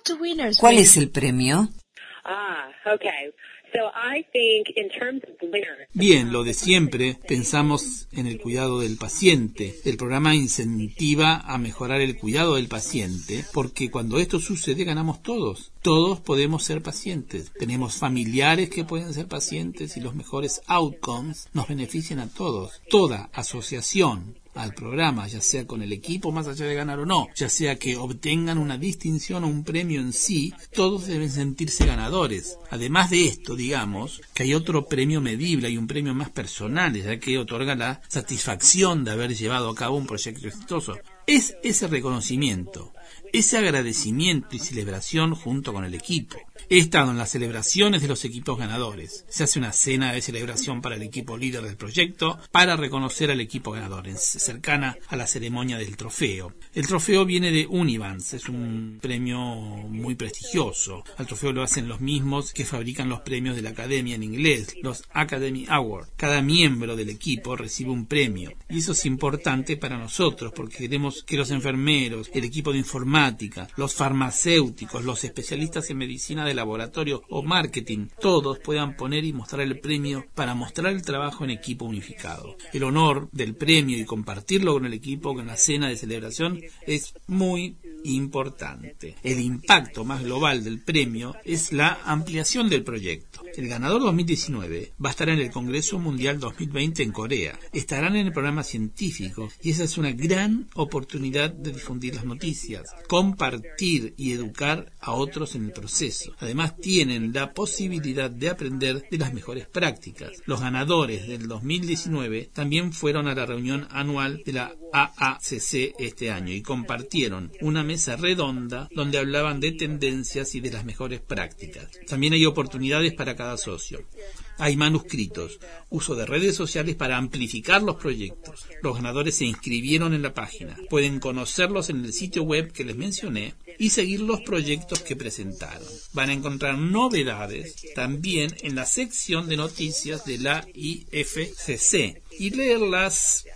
¿Cuál es el premio? Ah, okay. So I think in terms of winners, Bien, lo de siempre, pensamos en el cuidado del paciente. El programa incentiva a mejorar el cuidado del paciente, porque cuando esto sucede ganamos todos. Todos podemos ser pacientes. Tenemos familiares que pueden ser pacientes y los mejores outcomes nos benefician a todos. Toda asociación al programa, ya sea con el equipo más allá de ganar o no, ya sea que obtengan una distinción o un premio en sí, todos deben sentirse ganadores. Además de esto, digamos que hay otro premio medible, hay un premio más personal, ya que otorga la satisfacción de haber llevado a cabo un proyecto exitoso. Es ese reconocimiento, ese agradecimiento y celebración junto con el equipo. He estado en las celebraciones de los equipos ganadores. Se hace una cena de celebración para el equipo líder del proyecto para reconocer al equipo ganador, cercana a la ceremonia del trofeo. El trofeo viene de Univans, es un premio muy prestigioso. Al trofeo lo hacen los mismos que fabrican los premios de la academia en inglés, los Academy Awards. Cada miembro del equipo recibe un premio, y eso es importante para nosotros porque queremos que los enfermeros, el equipo de informática, los farmacéuticos, los especialistas en medicina de laboratorio o marketing, todos puedan poner y mostrar el premio para mostrar el trabajo en equipo unificado. El honor del premio y compartirlo con el equipo con la cena de celebración es muy importante. El impacto más global del premio es la ampliación del proyecto. El ganador dos mil diecinueve va a estar en el Congreso Mundial dos mil veinte en Corea. Estarán en el programa científico y esa es una gran oportunidad de difundir las noticias, compartir y educar a otros en el proceso. Además tienen la posibilidad de aprender de las mejores prácticas. Los ganadores del dos mil diecinueve también fueron a la reunión anual de la A A C C este año y compartieron una mesa redonda donde hablaban de tendencias y de las mejores prácticas. También hay oportunidades para cada socio. Hay manuscritos, uso de redes sociales para amplificar los proyectos. Los ganadores se inscribieron en la página. Pueden conocerlos en el sitio web que les mencioné y seguir los proyectos que presentaron. Van a encontrar novedades también en la sección de noticias de la I F C C y leer las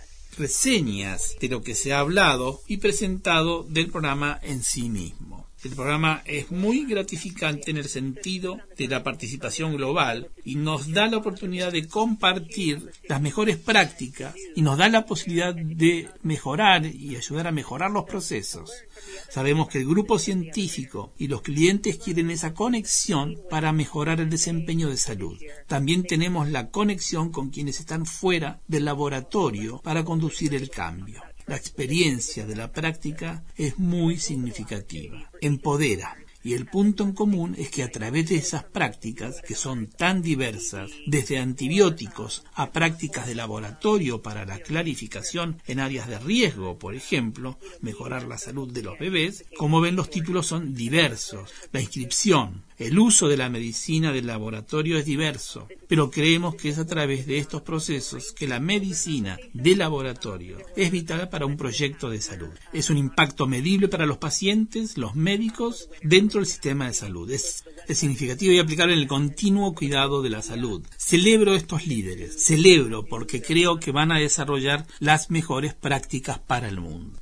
reseñas de lo que se ha hablado y presentado del programa en sí mismo. El programa es muy gratificante en el sentido de la participación global y nos da la oportunidad de compartir las mejores prácticas y nos da la posibilidad de mejorar y ayudar a mejorar los procesos. Sabemos que el grupo científico y los clientes quieren esa conexión para mejorar el desempeño de salud. También tenemos la conexión con quienes están fuera del laboratorio para conducir el cambio. La experiencia de la práctica es muy significativa. Empodera. Y el punto en común es que a través de esas prácticas, que son tan diversas, desde antibióticos a prácticas de laboratorio para la clarificación en áreas de riesgo, por ejemplo, mejorar la salud de los bebés, como ven los títulos son diversos. La inscripción El uso de la medicina del laboratorio es diverso, pero creemos que es a través de estos procesos que la medicina de laboratorio es vital para un proyecto de salud. Es un impacto medible para los pacientes, los médicos, dentro del sistema de salud. Es, es significativo y aplicable en el continuo cuidado de la salud. Celebro estos líderes, celebro porque creo que van a desarrollar las mejores prácticas para el mundo.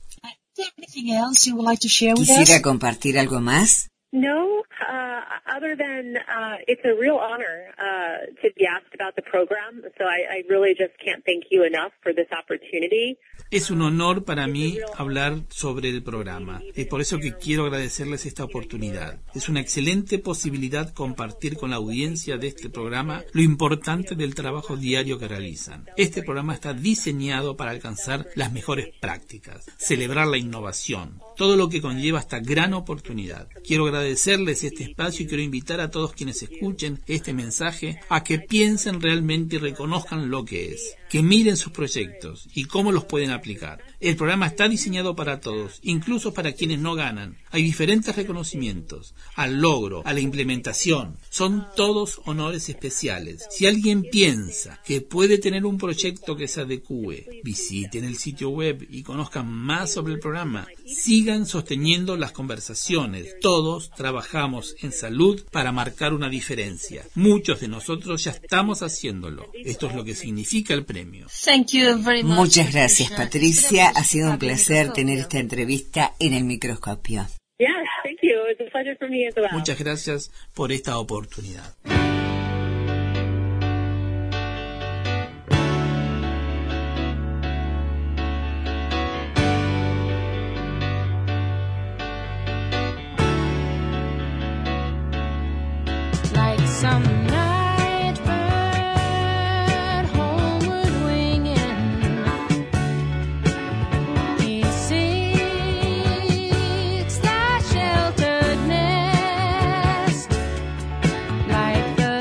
¿Quisiera compartir algo más? No, uh, other than uh, it's a real honor uh, to be asked about the program, so I, I really just can't thank you enough for this opportunity. Es un honor para mí hablar sobre el programa. Es por eso que quiero agradecerles esta oportunidad. Es una excelente posibilidad compartir con la audiencia de este programa lo importante del trabajo diario que realizan. Este programa está diseñado para alcanzar las mejores prácticas, celebrar la innovación, todo lo que conlleva esta gran oportunidad. Quiero agradecerles este espacio y quiero invitar a todos quienes escuchen este mensaje a que piensen realmente y reconozcan lo que es, que miren sus proyectos y cómo los pueden aplicar. El programa está diseñado para todos, incluso para quienes no ganan. Hay diferentes reconocimientos al logro, a la implementación. Son todos honores especiales. Si alguien piensa que puede tener un proyecto que se adecue, visiten el sitio web y conozcan más sobre el programa. Sigan sosteniendo las conversaciones. Todos trabajamos en salud para marcar una diferencia. Muchos de nosotros ya estamos haciéndolo. Esto es lo que significa el premio. Thank you very much. Muchas gracias, Patricia. Ha sido un placer tener esta entrevista en el microscopio. Yes, thank you. It's a pleasure for me as well. Muchas gracias por esta oportunidad. Like some like the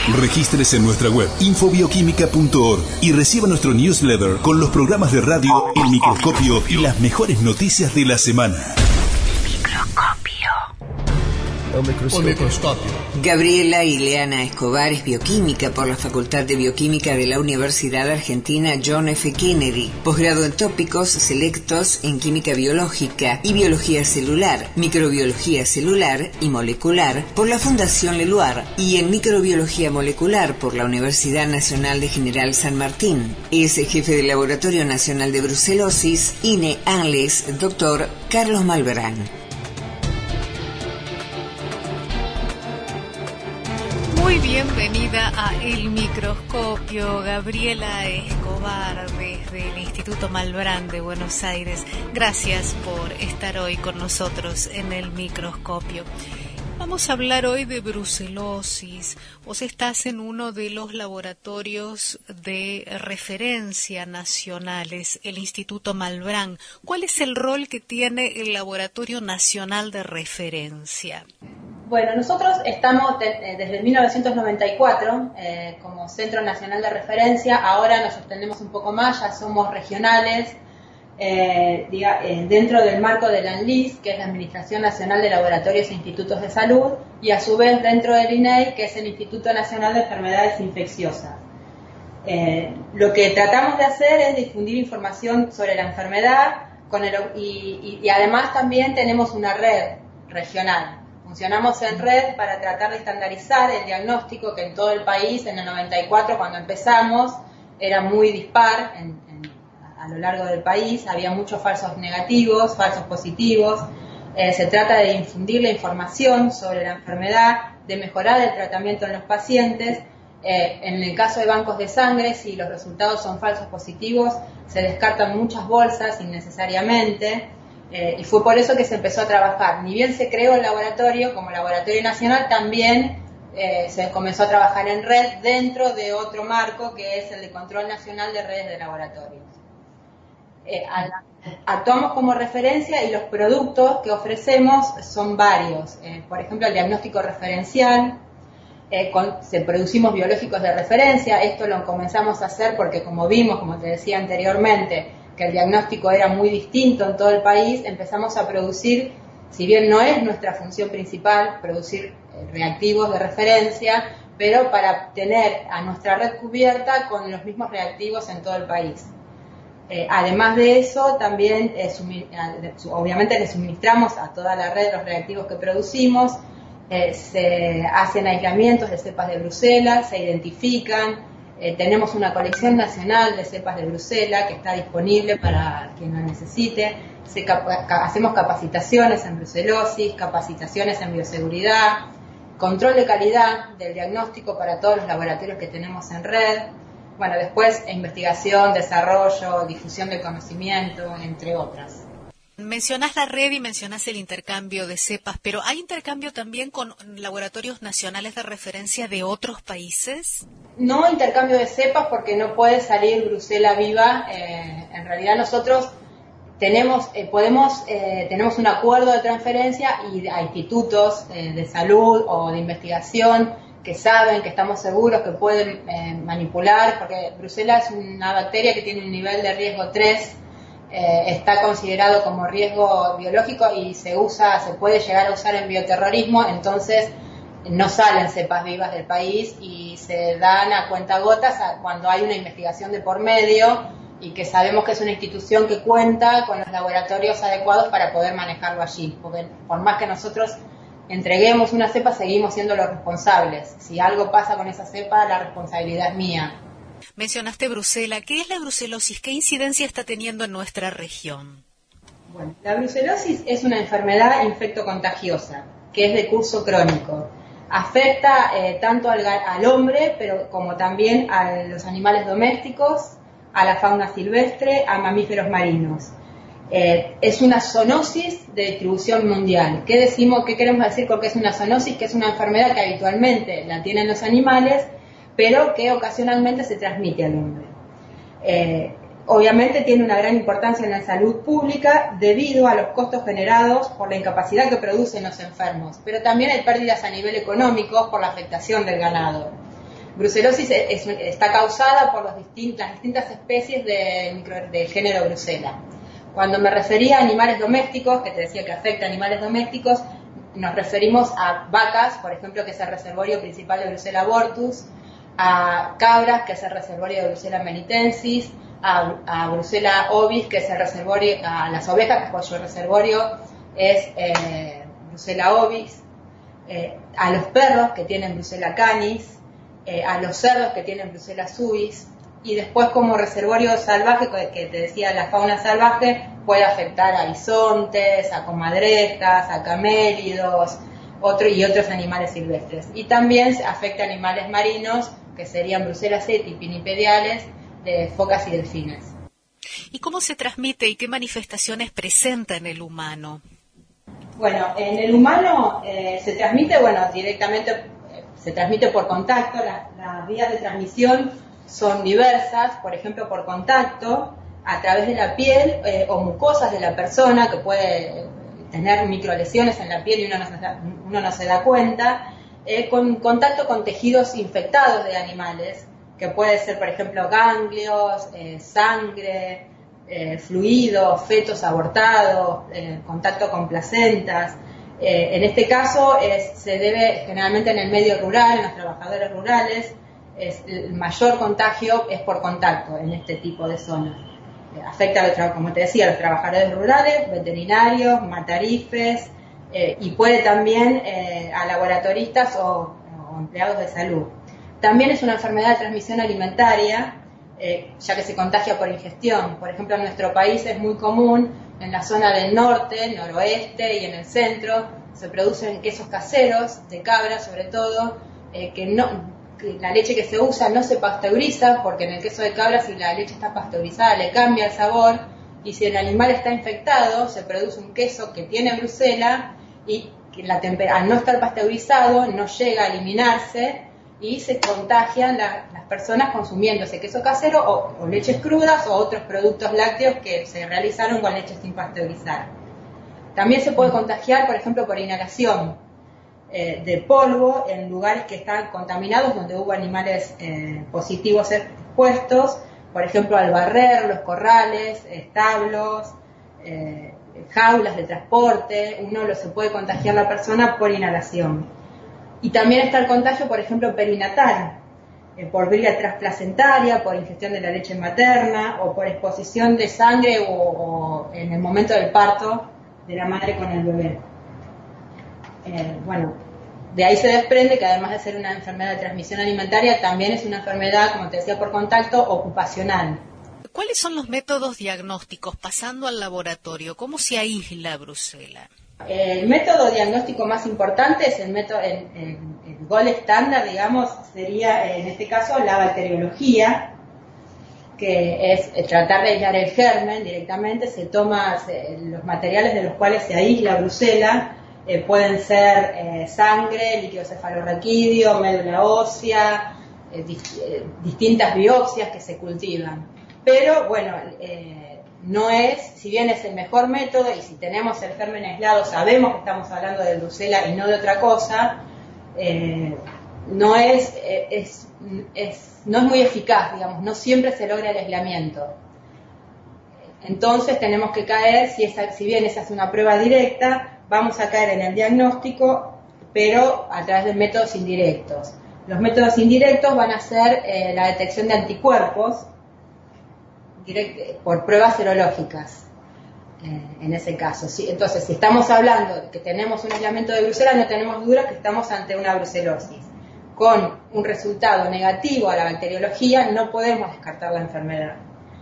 Regístrese en nuestra web infobioquímica punto org y reciba nuestro newsletter con los programas de radio, El Microscopio y las mejores noticias de la semana. El microscopio. El microscopio. Gabriela Ileana Escobar es bioquímica por la Facultad de Bioquímica de la Universidad Argentina John F. Kennedy, posgrado en tópicos selectos en química biológica y biología celular, microbiología celular y molecular por la Fundación Leluar y en microbiología molecular por la Universidad Nacional de General San Martín. Es jefe del Laboratorio Nacional de Brucelosis, I N E ANLES, doctor Carlos Malbrán. Muy bienvenida a El Microscopio, Gabriela Escobar, desde el Instituto Malbrán de Buenos Aires. Gracias por estar hoy con nosotros en El Microscopio. Vamos a hablar hoy de brucelosis. Vos estás en uno de los laboratorios de referencia nacionales, el Instituto Malbrán. ¿Cuál es el rol que tiene el Laboratorio Nacional de Referencia? Bueno, nosotros estamos de, desde mil novecientos noventa y cuatro eh, como Centro Nacional de Referencia. Ahora nos sostenemos un poco más, ya somos regionales eh, diga, eh, dentro del marco de la ANLIS, que es la Administración Nacional de Laboratorios e Institutos de Salud, y a su vez dentro del I N E I, que es el Instituto Nacional de Enfermedades Infecciosas. Eh, lo que tratamos de hacer es difundir información sobre la enfermedad con el, y, y, y además también tenemos una red regional. Funcionamos en red para tratar de estandarizar el diagnóstico, que en todo el país, en el noventa y cuatro, cuando empezamos, era muy dispar en, en, a lo largo del país. Había muchos falsos negativos, falsos positivos. Eh, se trata de difundir la información sobre la enfermedad, de mejorar el tratamiento en los pacientes. Eh, en el caso de bancos de sangre, si los resultados son falsos positivos, se descartan muchas bolsas innecesariamente. Eh, y fue por eso que se empezó a trabajar. Ni bien se creó el laboratorio como laboratorio nacional, también eh, se comenzó a trabajar en red dentro de otro marco que es el de Control Nacional de Redes de Laboratorios. Eh, actuamos como referencia y los productos que ofrecemos son varios. Eh, por ejemplo, el diagnóstico referencial, eh, con, se producimos biológicos de referencia. Esto lo comenzamos a hacer porque, como vimos, como te decía anteriormente, que el diagnóstico era muy distinto en todo el país, empezamos a producir, si bien no es nuestra función principal, producir reactivos de referencia, pero para tener a nuestra red cubierta con los mismos reactivos en todo el país. Eh, además de eso, también, eh, obviamente, le suministramos a toda la red los reactivos que producimos, eh, se hacen aislamientos de cepas de Bruselas, se identifican. Eh, tenemos una colección nacional de cepas de Bruselas que está disponible para quien la necesite. Se capa- hacemos capacitaciones en brucelosis, capacitaciones en bioseguridad, control de calidad del diagnóstico para todos los laboratorios que tenemos en red. Bueno, después investigación, desarrollo, difusión del conocimiento, entre otras. Mencionás la red y mencionás el intercambio de cepas, pero ¿hay intercambio también con laboratorios nacionales de referencia de otros países? No intercambio de cepas porque no puede salir Brucela viva. Eh, en realidad nosotros tenemos eh, podemos eh, tenemos un acuerdo de transferencia y a institutos eh, de salud o de investigación que saben, que estamos seguros que pueden eh, manipular, porque Brucela es una bacteria que tiene un nivel de riesgo tres. Eh, está considerado como riesgo biológico y se usa, se puede llegar a usar en bioterrorismo, entonces no salen cepas vivas del país y se dan a cuentagotas cuando hay una investigación de por medio y que sabemos que es una institución que cuenta con los laboratorios adecuados para poder manejarlo allí, porque por más que nosotros entreguemos una cepa, seguimos siendo los responsables. Si algo pasa con esa cepa, la responsabilidad es mía. Mencionaste Brucela. ¿Qué es la brucelosis? ¿Qué incidencia está teniendo en nuestra región? Bueno, la brucelosis es una enfermedad infectocontagiosa que es de curso crónico. Afecta eh, tanto al, al hombre, pero como también a los animales domésticos, a la fauna silvestre, a mamíferos marinos. Eh, es una zoonosis de distribución mundial. ¿Qué decimos? ¿Qué queremos decir con que es una zoonosis? Que es una enfermedad que habitualmente la tienen los animales, pero que ocasionalmente se transmite al hombre. Eh, obviamente tiene una gran importancia en la salud pública debido a los costos generados por la incapacidad que producen los enfermos, pero también hay pérdidas a nivel económico por la afectación del ganado. brucelosis es, es, está causada por los distin, las distintas especies de micro, del género Brucella. Cuando me refería a animales domésticos, que te decía que afecta a animales domésticos, nos referimos a vacas, por ejemplo, que es el reservorio principal de Brucella abortus, a cabras, que es el reservorio de Brucella melitensis, a, a Brucella ovis, que es el reservorio, a las ovejas, cuyo reservorio es eh, Brucella ovis, eh, a los perros, que tienen Brucella canis, eh, a los cerdos, que tienen Brucella suis, y después como reservorio salvaje, que te decía, la fauna salvaje puede afectar a bisontes, a comadrejas, a camélidos, otro, y otros animales silvestres. Y también afecta a animales marinos, que serían Brucella seti, pinnipediales, de focas y delfines. ¿Y cómo se transmite y qué manifestaciones presenta en el humano? Bueno, en el humano eh, se transmite, bueno, directamente, eh, se transmite por contacto. Las, las vías de transmisión son diversas, por ejemplo, por contacto, a través de la piel eh, o mucosas de la persona, que puede tener microlesiones en la piel y uno no se da, uno no se da cuenta, eh, con contacto con tejidos infectados de animales, que puede ser, por ejemplo, ganglios, eh, sangre, eh, fluidos, fetos abortados, eh, contacto con placentas. Eh, en este caso es, se debe generalmente en el medio rural, en los trabajadores rurales, es, el mayor contagio es por contacto en este tipo de zonas. Eh, afecta, a los, como te decía, a los trabajadores rurales, veterinarios, matarifes, eh, y puede también eh, a laboratoristas o, o empleados de salud. También es una enfermedad de transmisión alimentaria, eh, ya que se contagia por ingestión. Por ejemplo, en nuestro país es muy común, en la zona del norte, noroeste y en el centro, se producen quesos caseros, de cabra sobre todo, eh, que no, que la leche que se usa no se pasteuriza, porque en el queso de cabra, si la leche está pasteurizada, le cambia el sabor, y si el animal está infectado, se produce un queso que tiene Brucella, y que la temper- al no estar pasteurizado, no llega a eliminarse, y se contagian la, las personas consumiendo ese queso casero o, o leches crudas o otros productos lácteos que se realizaron con leche sin pasteurizar. También se puede contagiar, por ejemplo, por inhalación eh, de polvo en lugares que están contaminados, donde hubo animales eh, positivos expuestos, por ejemplo, al barrer los corrales, establos, eh, jaulas de transporte. Uno lo se puede contagiar la persona por inhalación. Y también está el contagio, por ejemplo, perinatal, eh, por vía transplacentaria, por ingestión de la leche materna o por exposición de sangre o, o en el momento del parto de la madre con el bebé. Eh, bueno, de ahí se desprende que además de ser una enfermedad de transmisión alimentaria, también es una enfermedad, como te decía, por contacto ocupacional. ¿Cuáles son los métodos diagnósticos pasando al laboratorio? ¿Cómo se aísla Brucella? El método diagnóstico más importante es el método, el, el, el gol estándar, digamos, sería en este caso la bacteriología, que es tratar de aislar el germen directamente. Se toma se, los materiales de los cuales se aísla Brucella, eh, pueden ser eh, sangre, líquido cefalorraquídeo, médula ósea, eh, di, eh, distintas biopsias que se cultivan. Pero bueno, eh, no es, si bien es el mejor método, y si tenemos el germen aislado sabemos que estamos hablando de Brucella y no de otra cosa, eh, no es, es, es, no es muy eficaz, digamos, no siempre se logra el aislamiento. Entonces tenemos que caer, si, esa, si bien esa es una prueba directa, vamos a caer en el diagnóstico, pero a través de métodos indirectos. Los métodos indirectos van a ser eh, la detección de anticuerpos, direct, por pruebas serológicas, eh, en ese caso. ¿Sí? Entonces, si estamos hablando de que tenemos un aislamiento de Brucella, no tenemos duda que estamos ante una brucelosis. Con un resultado negativo a la bacteriología, no podemos descartar la enfermedad.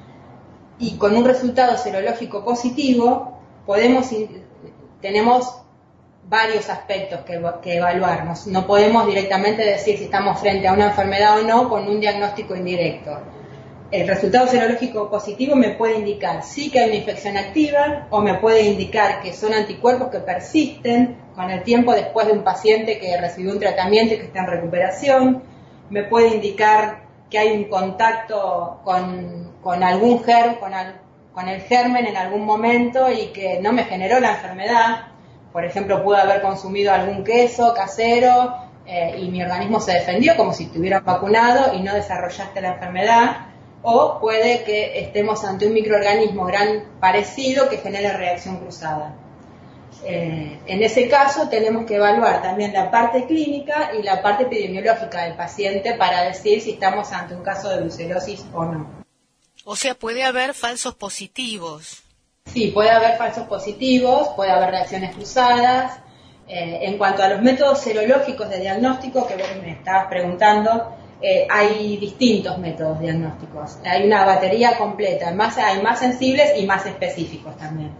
Y con un resultado serológico positivo, podemos tenemos varios aspectos que, que evaluar. No, no podemos directamente decir si estamos frente a una enfermedad o no con un diagnóstico indirecto. El resultado serológico positivo me puede indicar sí que hay una infección activa, o me puede indicar que son anticuerpos que persisten con el tiempo después de un paciente que recibió un tratamiento y que está en recuperación. Me puede indicar que hay un contacto con, con algún germen, con, al, con el germen en algún momento y que no me generó la enfermedad. Por ejemplo, pude haber consumido algún queso casero eh, y mi organismo se defendió como si estuviera vacunado y no desarrollaste la enfermedad, o puede que estemos ante un microorganismo gran parecido que genere reacción cruzada. Eh, en ese caso tenemos que evaluar también la parte clínica y la parte epidemiológica del paciente para decir si estamos ante un caso de brucelosis o no. O sea, puede haber falsos positivos. Sí, puede haber falsos positivos, puede haber reacciones cruzadas. Eh, en cuanto a los métodos serológicos de diagnóstico que vos me estabas preguntando, eh, hay distintos métodos diagnósticos. Hay una batería completa, más, hay más sensibles y más específicos también.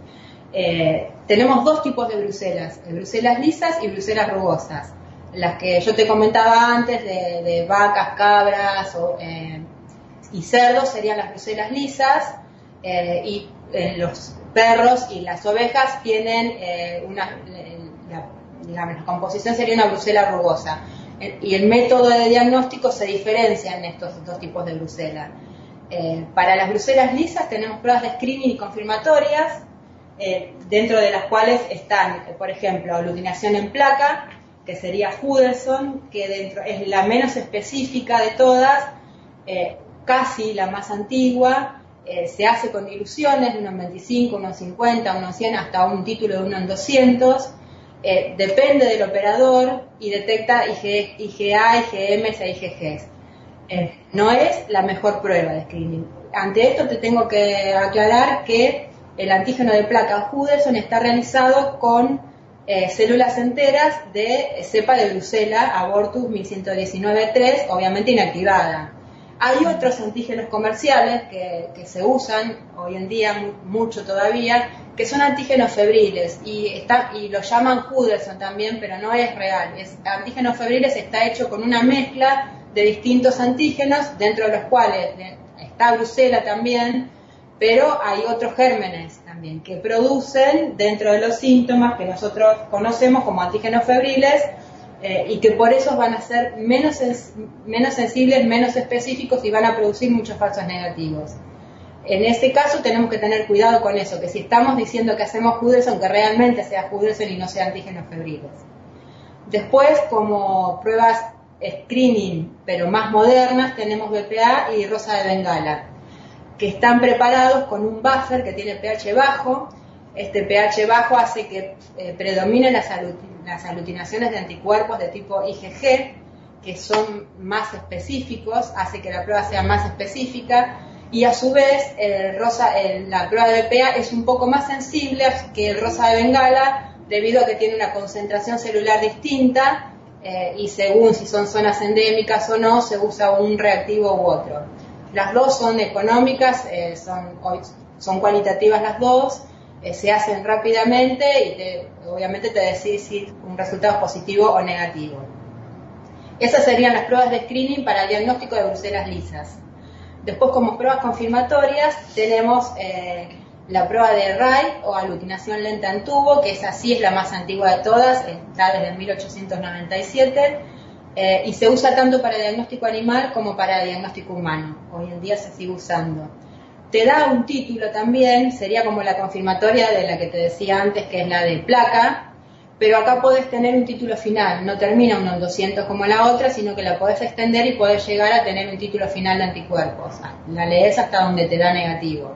Eh, tenemos dos tipos de brucelas, brucelas lisas y brucelas rugosas. Las que yo te comentaba antes de, de vacas, cabras o, eh, y cerdos serían las brucelas lisas, eh, y eh, los perros y las ovejas tienen eh, una, la, digamos, la composición sería una brucela rugosa. Eh, y el método de diagnóstico se diferencia en estos dos tipos de brucela. Eh, para las brucelas lisas tenemos pruebas de screening y confirmatorias, Eh, dentro de las cuales están, eh, por ejemplo, aglutinación en placa, que sería Hudson, que dentro es la menos específica de todas, eh, casi la más antigua, eh, se hace con diluciones de uno en veinticinco, uno en cincuenta, uno en cien, hasta un título de uno en doscientos, eh, depende del operador y detecta I G, I G A, I G M e I G Gs. Eh, no es la mejor prueba de screening. Ante esto te tengo que aclarar que el antígeno de placa Hudson está realizado con eh, células enteras de cepa de Brucella, abortus mil ciento diecinueve punto tres, obviamente inactivada. Hay otros antígenos comerciales que, que se usan hoy en día mucho todavía, que son antígenos febriles y, está, y lo llaman Hudson también, pero no es real. Es, antígenos febriles está hecho con una mezcla de distintos antígenos, dentro de los cuales está Brucella también, pero hay otros gérmenes también que producen dentro de los síntomas que nosotros conocemos como antígenos febriles, eh, y que por eso van a ser menos, sens- menos sensibles, menos específicos y van a producir muchos falsos negativos. En ese caso tenemos que tener cuidado con eso, que si estamos diciendo que hacemos Hudson, que realmente sea Hudson y no sea antígenos febriles. Después, como pruebas screening, pero más modernas, tenemos B P A y rosa de Bengala, que están preparados con un buffer que tiene pH bajo. Este pH bajo hace que eh, predominen las, alutin- las aglutinaciones de anticuerpos de tipo I G G, que son más específicos, hace que la prueba sea más específica, y a su vez el rosa, el, la prueba de B P A es un poco más sensible que el rosa de Bengala, debido a que tiene una concentración celular distinta, eh, y según si son zonas endémicas o no, se usa un reactivo u otro. Las dos son económicas, eh, son, son cualitativas las dos, eh, se hacen rápidamente y te, obviamente te decís si un resultado es positivo o negativo. Esas serían las pruebas de screening para el diagnóstico de brucelas lisas. Después, como pruebas confirmatorias, tenemos eh, la prueba de R A I o aglutinación lenta en tubo, que esa sí es la más antigua de todas, está desde mil ochocientos noventa y siete. Eh, y se usa tanto para diagnóstico animal como para diagnóstico humano. Hoy en día se sigue usando. Te da un título también, sería como la confirmatoria de la que te decía antes, que es la de placa, pero acá podés tener un título final, no termina uno en doscientos como la otra, sino que la podés extender y podés llegar a tener un título final de anticuerpos. La lees hasta donde te da negativo.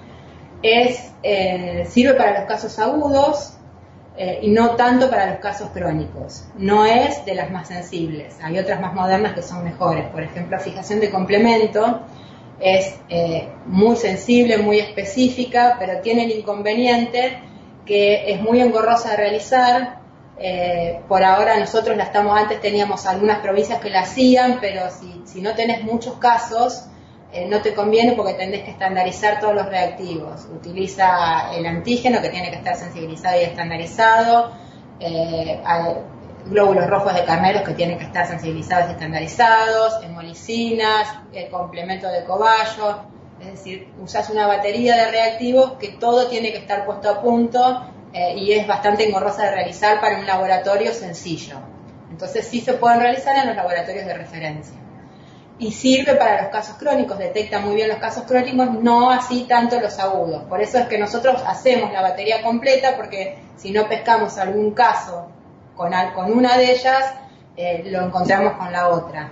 Es, eh, sirve para los casos agudos, Eh, y no tanto para los casos crónicos. No es de las más sensibles. Hay otras más modernas que son mejores. Por ejemplo, fijación de complemento es eh, muy sensible, muy específica, pero tiene el inconveniente que es muy engorrosa de realizar. Eh, por ahora nosotros la estamos, antes teníamos algunas provincias que la hacían, pero si, si no tenés muchos casos, Eh, no te conviene porque tendés que estandarizar todos los reactivos. Utiliza el antígeno que tiene que estar sensibilizado y estandarizado, eh, glóbulos rojos de carneros que tienen que estar sensibilizados y estandarizados, hemolicinas, el complemento de cobayo, es decir, usás una batería de reactivos que todo tiene que estar puesto a punto, eh, y es bastante engorrosa de realizar para un laboratorio sencillo. Entonces sí se pueden realizar en los laboratorios de referencia. Y sirve para los casos crónicos, detecta muy bien los casos crónicos, no así tanto los agudos. Por eso es que nosotros hacemos la batería completa, porque si no pescamos algún caso con, con una de ellas, eh, lo encontramos con la otra.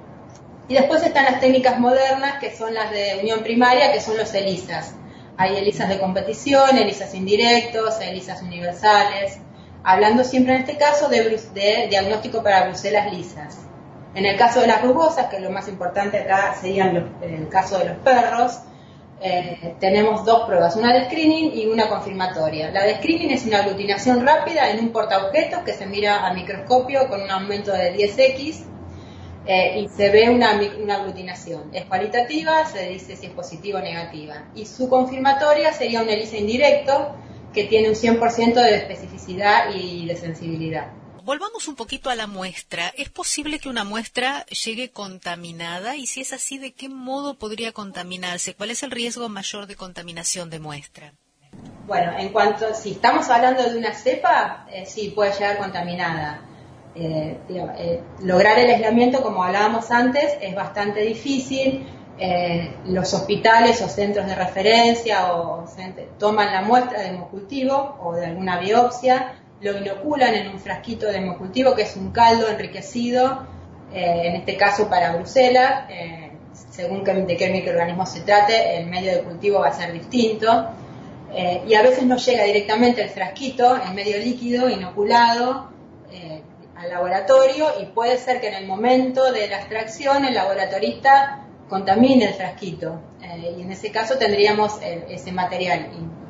Y después están las técnicas modernas, que son las de unión primaria, que son los ELISAs. Hay ELISAs de competición, ELISAs indirectos, ELISAs universales, hablando siempre en este caso de, de diagnóstico para brucelas lisas. En el caso de las rugosas, que es lo más importante acá sería el caso de los perros, eh, tenemos dos pruebas, una de screening y una confirmatoria. La de screening es una aglutinación rápida en un portaobjetos que se mira a microscopio con un aumento de diez equis, Eh, y se ve una, una aglutinación. Es cualitativa, se dice si es positiva o negativa. Y su confirmatoria sería un ELISA indirecto que tiene un cien por ciento de especificidad y de sensibilidad. Volvamos un poquito a la muestra. ¿Es posible que una muestra llegue contaminada? Y si es así, ¿de qué modo podría contaminarse? ¿Cuál es el riesgo mayor de contaminación de muestra? Bueno, en cuanto, si estamos hablando de una cepa, eh, sí, puede llegar contaminada. Eh, digamos, eh, lograr el aislamiento, como hablábamos antes, es bastante difícil. Eh, los hospitales o centros de referencia o toman la muestra de hemocultivo o de alguna biopsia, lo inoculan en un frasquito de hemocultivo, que es un caldo enriquecido, eh, en este caso para brucelas. Eh, según que, de qué microorganismo se trate, el medio de cultivo va a ser distinto. Eh, y a veces no llega directamente el frasquito en medio líquido, inoculado, eh, al laboratorio, y puede ser que en el momento de la extracción el laboratorista contamine el frasquito, eh, y en ese caso tendríamos el, ese material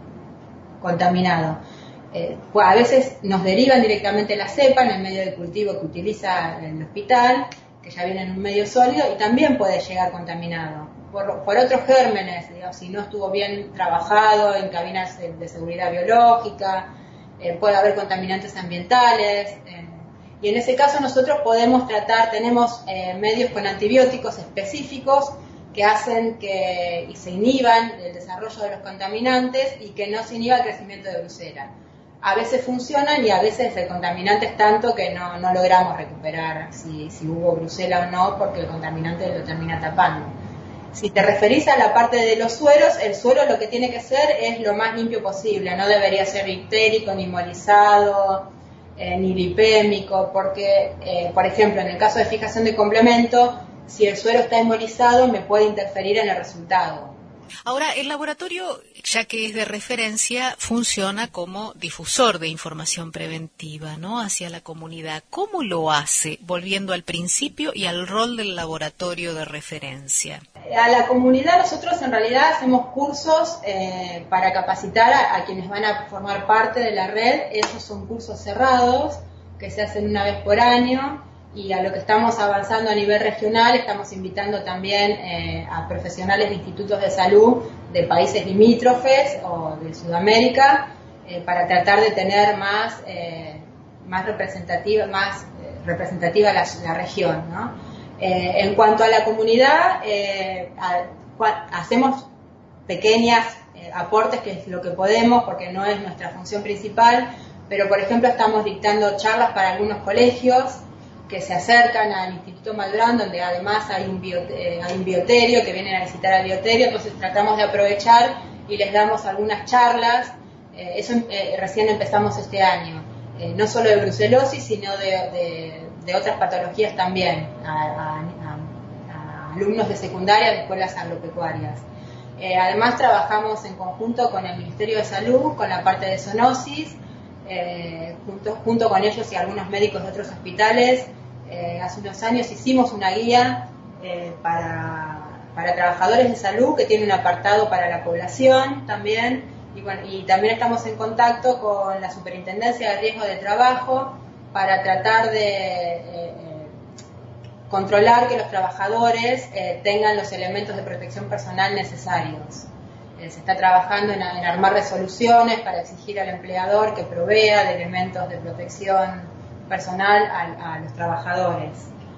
contaminado. Eh, pues a veces nos derivan directamente la cepa en el medio de cultivo que utiliza el hospital, que ya viene en un medio sólido, y también puede llegar contaminado por, por otros gérmenes, digamos, si no estuvo bien trabajado en cabinas de, de seguridad biológica, eh, puede haber contaminantes ambientales, eh, y en ese caso nosotros podemos tratar, tenemos eh, medios con antibióticos específicos que hacen que y se inhiban el desarrollo de los contaminantes y que no se inhiba el crecimiento de brucela. A veces funcionan y a veces el contaminante es tanto que no, no logramos recuperar si, si hubo brucela o no, porque el contaminante lo termina tapando. Si te referís a la parte de los sueros, el suero lo que tiene que ser es lo más limpio posible, no debería ser ictérico, ni molizado, eh, ni lipémico, porque, eh, por ejemplo, en el caso de fijación de complemento, si el suero está hemolizado me puede interferir en el resultado. Ahora, el laboratorio, ya que es de referencia, funciona como difusor de información preventiva, ¿no?, hacia la comunidad. ¿Cómo lo hace? Volviendo al principio y al rol del laboratorio de referencia. A la comunidad nosotros en realidad hacemos cursos eh, para capacitar a, a quienes van a formar parte de la red. Esos son cursos cerrados que se hacen una vez por año. Y a lo que estamos avanzando a nivel regional, estamos invitando también eh, a profesionales de institutos de salud de países limítrofes o de Sudamérica, eh, para tratar de tener más, eh, más representativa, más, eh, representativa la, la región, ¿no? Eh, en cuanto a la comunidad, eh, a, hacemos pequeños eh, aportes, que es lo que podemos, porque no es nuestra función principal, pero por ejemplo estamos dictando charlas para algunos colegios que se acercan al Instituto Malbrán, donde además hay un, bio, eh, hay un bioterio, que vienen a visitar al bioterio, entonces tratamos de aprovechar y les damos algunas charlas. Eh, eso eh, recién empezamos este año, eh, no solo de brucelosis, sino de, de, de otras patologías también, a, a, a, a alumnos de secundaria de escuelas agropecuarias. Eh, además trabajamos en conjunto con el Ministerio de Salud, con la parte de zoonosis, eh, junto, junto con ellos y algunos médicos de otros hospitales. Eh, hace unos años hicimos una guía eh, para, para trabajadores de salud, que tiene un apartado para la población también, y, bueno, y también estamos en contacto con la Superintendencia de Riesgo de Trabajo para tratar de eh, controlar que los trabajadores eh, tengan los elementos de protección personal necesarios. Eh, se está trabajando en, en armar resoluciones para exigir al empleador que provea de elementos de protección personal a, a los trabajadores.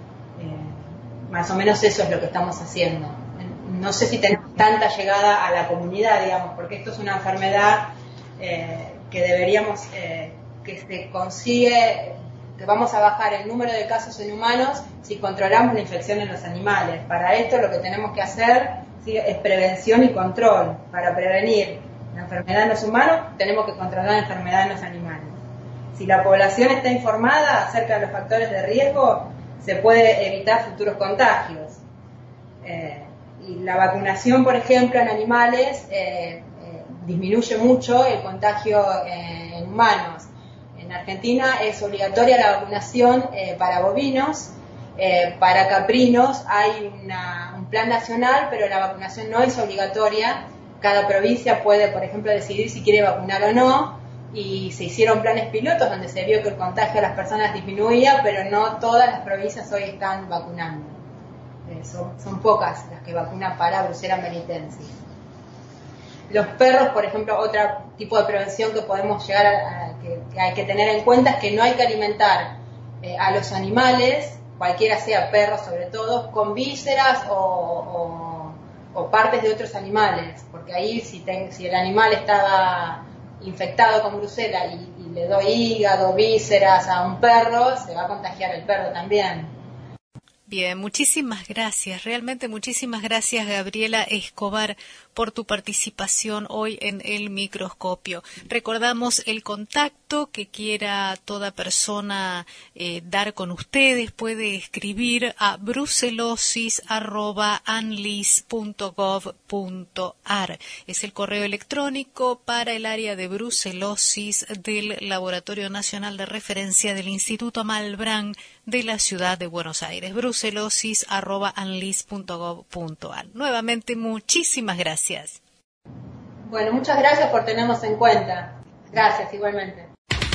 Eh, más o menos eso es lo que estamos haciendo. No sé si tenemos tanta llegada a la comunidad, digamos, porque esto es una enfermedad eh, que deberíamos, eh, que se consigue, que vamos a bajar el número de casos en humanos si controlamos la infección en los animales. Para esto lo que tenemos que hacer, ¿sí?, es prevención y control. Para prevenir la enfermedad en los humanos tenemos que controlar la enfermedad en los animales. Si la población está informada acerca de los factores de riesgo, se puede evitar futuros contagios. Eh, y la vacunación, por ejemplo, en animales eh, eh, disminuye mucho el contagio eh, en humanos. En Argentina es obligatoria la vacunación eh, para bovinos. Eh, para caprinos hay una, un plan nacional, pero la vacunación no es obligatoria. Cada provincia puede, por ejemplo, decidir si quiere vacunar o no, y se hicieron planes pilotos donde se vio que el contagio a las personas disminuía, pero no todas las provincias hoy están vacunando. Eh, son, son pocas las que vacunan para Brucella melitensis. Los perros, por ejemplo, otro tipo de prevención que podemos llegar a, a que, que hay que tener en cuenta es que no hay que alimentar eh, a los animales, cualquiera sea perro sobre todo, con vísceras o, o, o partes de otros animales, porque ahí si, ten, si el animal estaba infectado con brucela y, y le doy hígado, vísceras a un perro, se va a contagiar el perro también. Bien, muchísimas gracias, realmente muchísimas gracias, Gabriela Escobar, por tu participación hoy en El Microscopio. Recordamos el contacto que quiera toda persona eh, dar con ustedes, puede escribir a brucelosis arroba anlis punto gov punto ar. Es el correo electrónico para el área de brucelosis del Laboratorio Nacional de Referencia del Instituto Malbrán de la ciudad de Buenos Aires, brucelosis arroba anlis punto gov punto ar. Nuevamente, muchísimas gracias. Bueno, muchas gracias por tenernos en cuenta. Gracias, igualmente.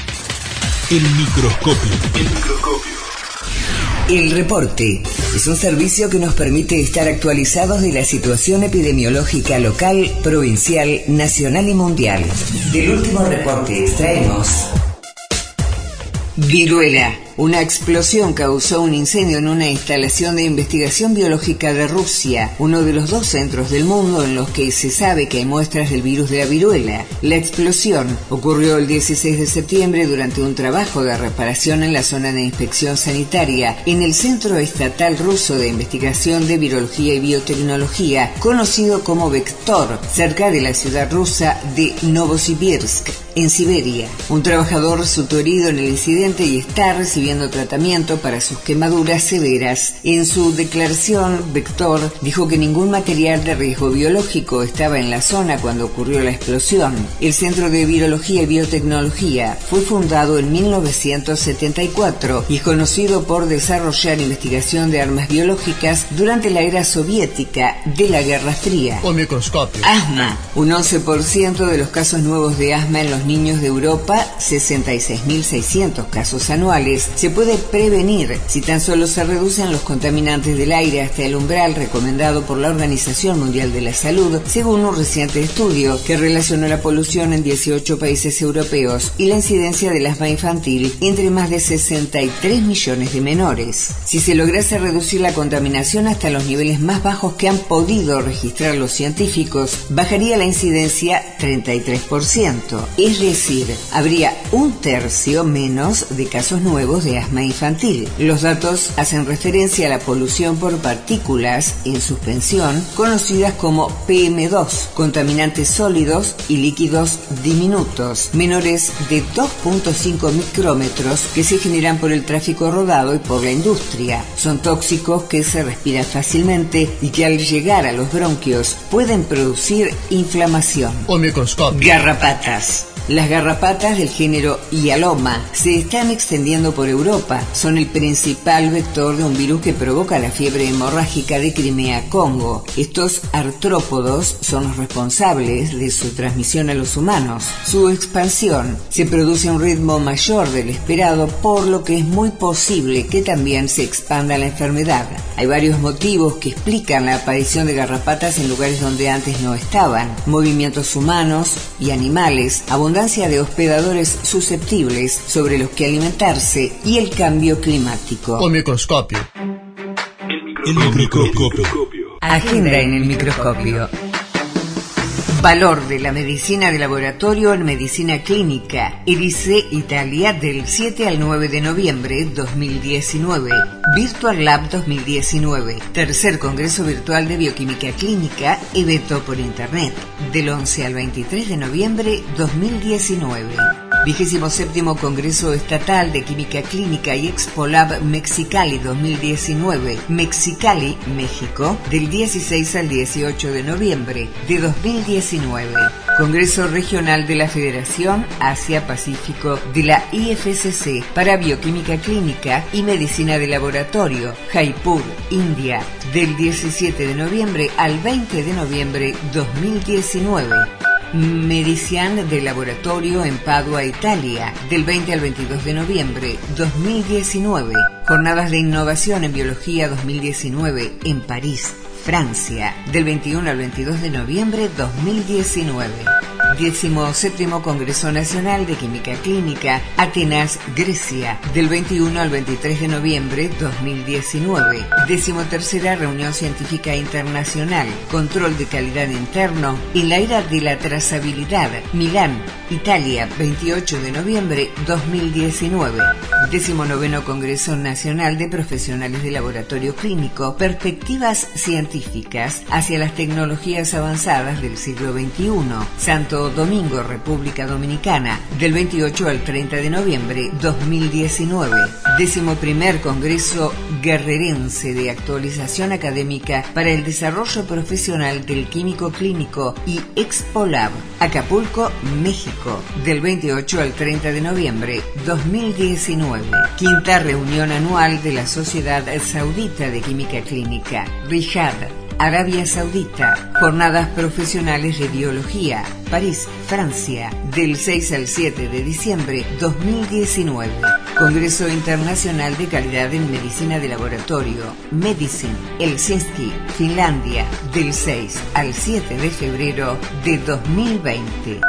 El microscopio. El microscopio. El reporte es un servicio que nos permite estar actualizados de la situación epidemiológica local, provincial, nacional y mundial. Del último reporte extraemos: viruela. Una explosión causó un incendio en una instalación de investigación biológica de Rusia, uno de los dos centros del mundo en los que se sabe que hay muestras del virus de la viruela. La explosión ocurrió el dieciséis de septiembre durante un trabajo de reparación en la zona de inspección sanitaria en el Centro Estatal Ruso de Investigación de Virología y Biotecnología, conocido como Vector, cerca de la ciudad rusa de Novosibirsk, en Siberia. Un trabajador resultó herido en el incidente y está recibiendo tratamiento para sus quemaduras severas. En su declaración, Vector dijo que ningún material de riesgo biológico estaba en la zona cuando ocurrió la explosión. El Centro de Virología y Biotecnología fue fundado en mil novecientos setenta y cuatro y es conocido por desarrollar investigación de armas biológicas durante la era soviética de la Guerra Fría. O microscopio. Asma. Un once por ciento de los casos nuevos de asma en los niños de Europa, sesenta y seis mil seiscientos casos anuales, se puede prevenir si tan solo se reducen los contaminantes del aire hasta el umbral recomendado por la Organización Mundial de la Salud, según un reciente estudio que relacionó la polución en dieciocho países europeos y la incidencia del asma infantil entre más de sesenta y tres millones de menores. Si se lograse reducir la contaminación hasta los niveles más bajos que han podido registrar los científicos, bajaría la incidencia treinta y tres por ciento, es decir, habría un tercio menos de casos nuevos de asma infantil. Los datos hacen referencia a la polución por partículas en suspensión, conocidas como P M dos, contaminantes sólidos y líquidos diminutos, menores de dos punto cinco micrómetros, que se generan por el tráfico rodado y por la industria. Son tóxicos que se respiran fácilmente y que al llegar a los bronquios pueden producir inflamación. O microscopio. Garrapatas. Las garrapatas del género Hyaloma se están extendiendo por Europa. Son el principal vector de un virus que provoca la fiebre hemorrágica de Crimea-Congo. Estos artrópodos son los responsables de su transmisión a los humanos. Su expansión se produce a un ritmo mayor del esperado, por lo que es muy posible que también se expanda la enfermedad. Hay varios motivos que explican la aparición de garrapatas en lugares donde antes no estaban: movimientos humanos y animales, abundancia de hospedadores susceptibles sobre los que alimentarse y el cambio climático. O microscopio. El microscopio. Agenda en el microscopio. Valor de la medicina de laboratorio en medicina clínica. EDICE Italia, del siete al nueve de noviembre dos mil diecinueve. Virtual Lab dos mil diecinueve. Tercer Congreso Virtual de Bioquímica Clínica, evento por Internet, del once al veintitrés de noviembre dos mil diecinueve. Vigésimo séptimo Congreso Estatal de Química Clínica y Expolab Mexicali dos mil diecinueve, Mexicali, México, del dieciséis al dieciocho de noviembre de dos mil diecinueve. Congreso Regional de la Federación Asia-Pacífico de la I F C C para Bioquímica Clínica y Medicina de Laboratorio, Jaipur, India, del diecisiete de noviembre al veinte de noviembre dos mil diecinueve. Medician de Laboratorio en Padua, Italia, del veinte al veintidós de noviembre dos mil diecinueve. Jornadas de Innovación en Biología dos mil diecinueve en París, Francia, del veintiuno al veintidós de noviembre dos mil diecinueve. Décimo séptimo Congreso Nacional de Química Clínica, Atenas, Grecia, del veintiuno al veintitrés de noviembre dos mil diecinueve. Décimo tercera Reunión Científica Internacional, Control de Calidad Interno en la Era de la Trazabilidad, Milán, Italia, veintiocho de noviembre dos mil diecinueve. Décimo noveno Congreso Nacional de Profesionales de Laboratorio Clínico, Perspectivas Científicas hacia las Tecnologías Avanzadas del siglo veintiuno, Santo Domingo, República Dominicana, del veintiocho al treinta de noviembre dos mil diecinueve. Décimo primer Congreso Guerrerense de Actualización Académica para el Desarrollo Profesional del Químico Clínico y Expolab, Acapulco, México, del veintiocho al treinta de noviembre dos mil diecinueve. Quinta Reunión Anual de la Sociedad Saudita de Química Clínica, Riyadh, Arabia Saudita. Jornadas Profesionales de Biología, París, Francia, del seis al siete de diciembre dos mil diecinueve. Congreso Internacional de Calidad en Medicina de Laboratorio, Medicine, Helsinki, Finlandia, del seis al siete de febrero de dos mil veinte.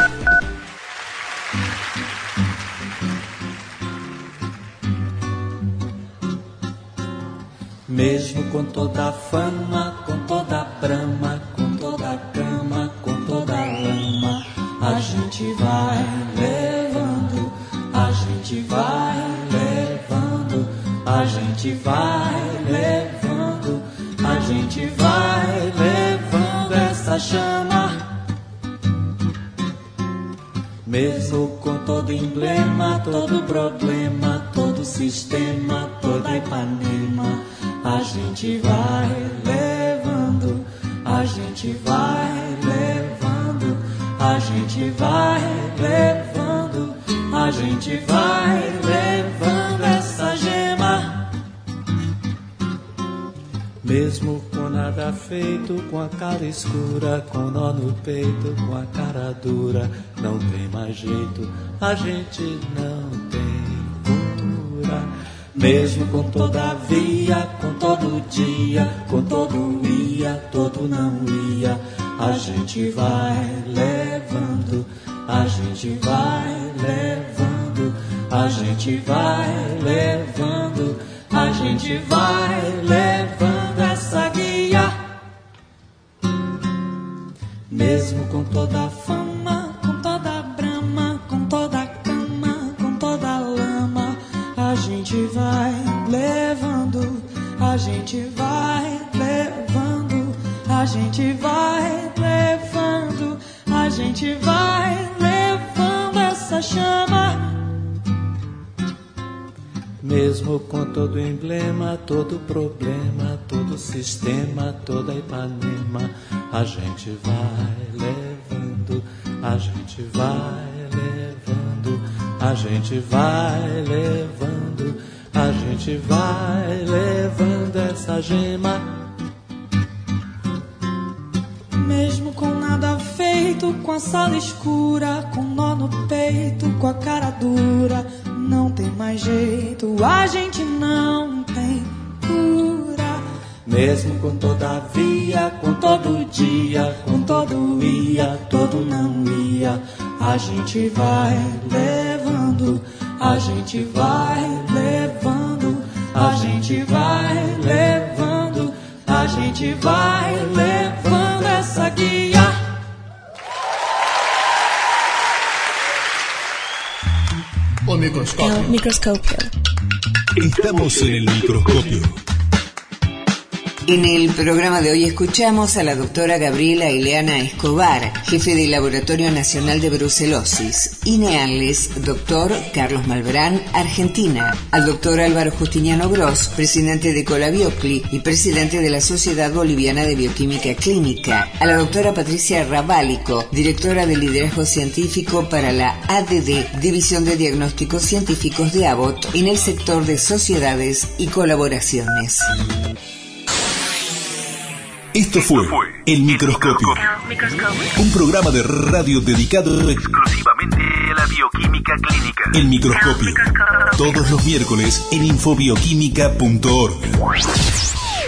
Mesmo com toda a fama, com toda a brama, com toda a cama, com toda a lama, a gente vai levando, a gente vai levando, a gente vai levando, a gente vai levando essa chama. Mesmo com todo emblema, todo problema, todo sistema, toda Ipanema, a gente vai levando, a gente vai levando, a gente vai levando, a gente vai levando essa gema. Mesmo com nada feito, com a cara escura, com nó no peito, com a cara dura, não tem mais jeito, a gente não tem cura. Mesmo com todavia, com todo dia, com todo ia, todo não ia, a gente vai levando, a gente vai levando, a gente vai levando, a gente vai levando essa guia. Mesmo com toda a fama, com toda a brama, com toda a cama, com toda a lama, a gente vai levando, a gente vai levando, a gente vai levando, a gente vai levando essa chama. Mesmo com todo emblema, todo problema, todo sistema, toda Ipanema, a gente vai levando, a gente vai levando, a gente vai levando, a gente vai levando essa gema. Mesmo com nada feito, com a sala escura, com nó no peito, com a cara dura, não tem mais jeito, a gente não tem cura. Mesmo com todavia, com todo dia, com todo ia, todo não ia, a gente vai levando, a gente vai levando, a gente vai levando, a gente vai levando essa guia. O microscopio. El microscopio. Estamos en el microscopio. En el programa de hoy escuchamos a la doctora Gabriela Ileana Escobar, jefe del Laboratorio Nacional de Brucelosis, INEALES, doctor Carlos Malbrán, Argentina, al doctor Álvaro Justiniano Gross, presidente de Colabiocli y presidente de la Sociedad Boliviana de Bioquímica Clínica, a la doctora Patricia Rabálico, directora de Liderazgo Científico para la A D D, División de Diagnósticos Científicos de Abbott, en el sector de sociedades y colaboraciones. Esto fue El Microscopio, un programa de radio dedicado exclusivamente a la bioquímica clínica. El Microscopio, todos los miércoles en infobioquímica punto org.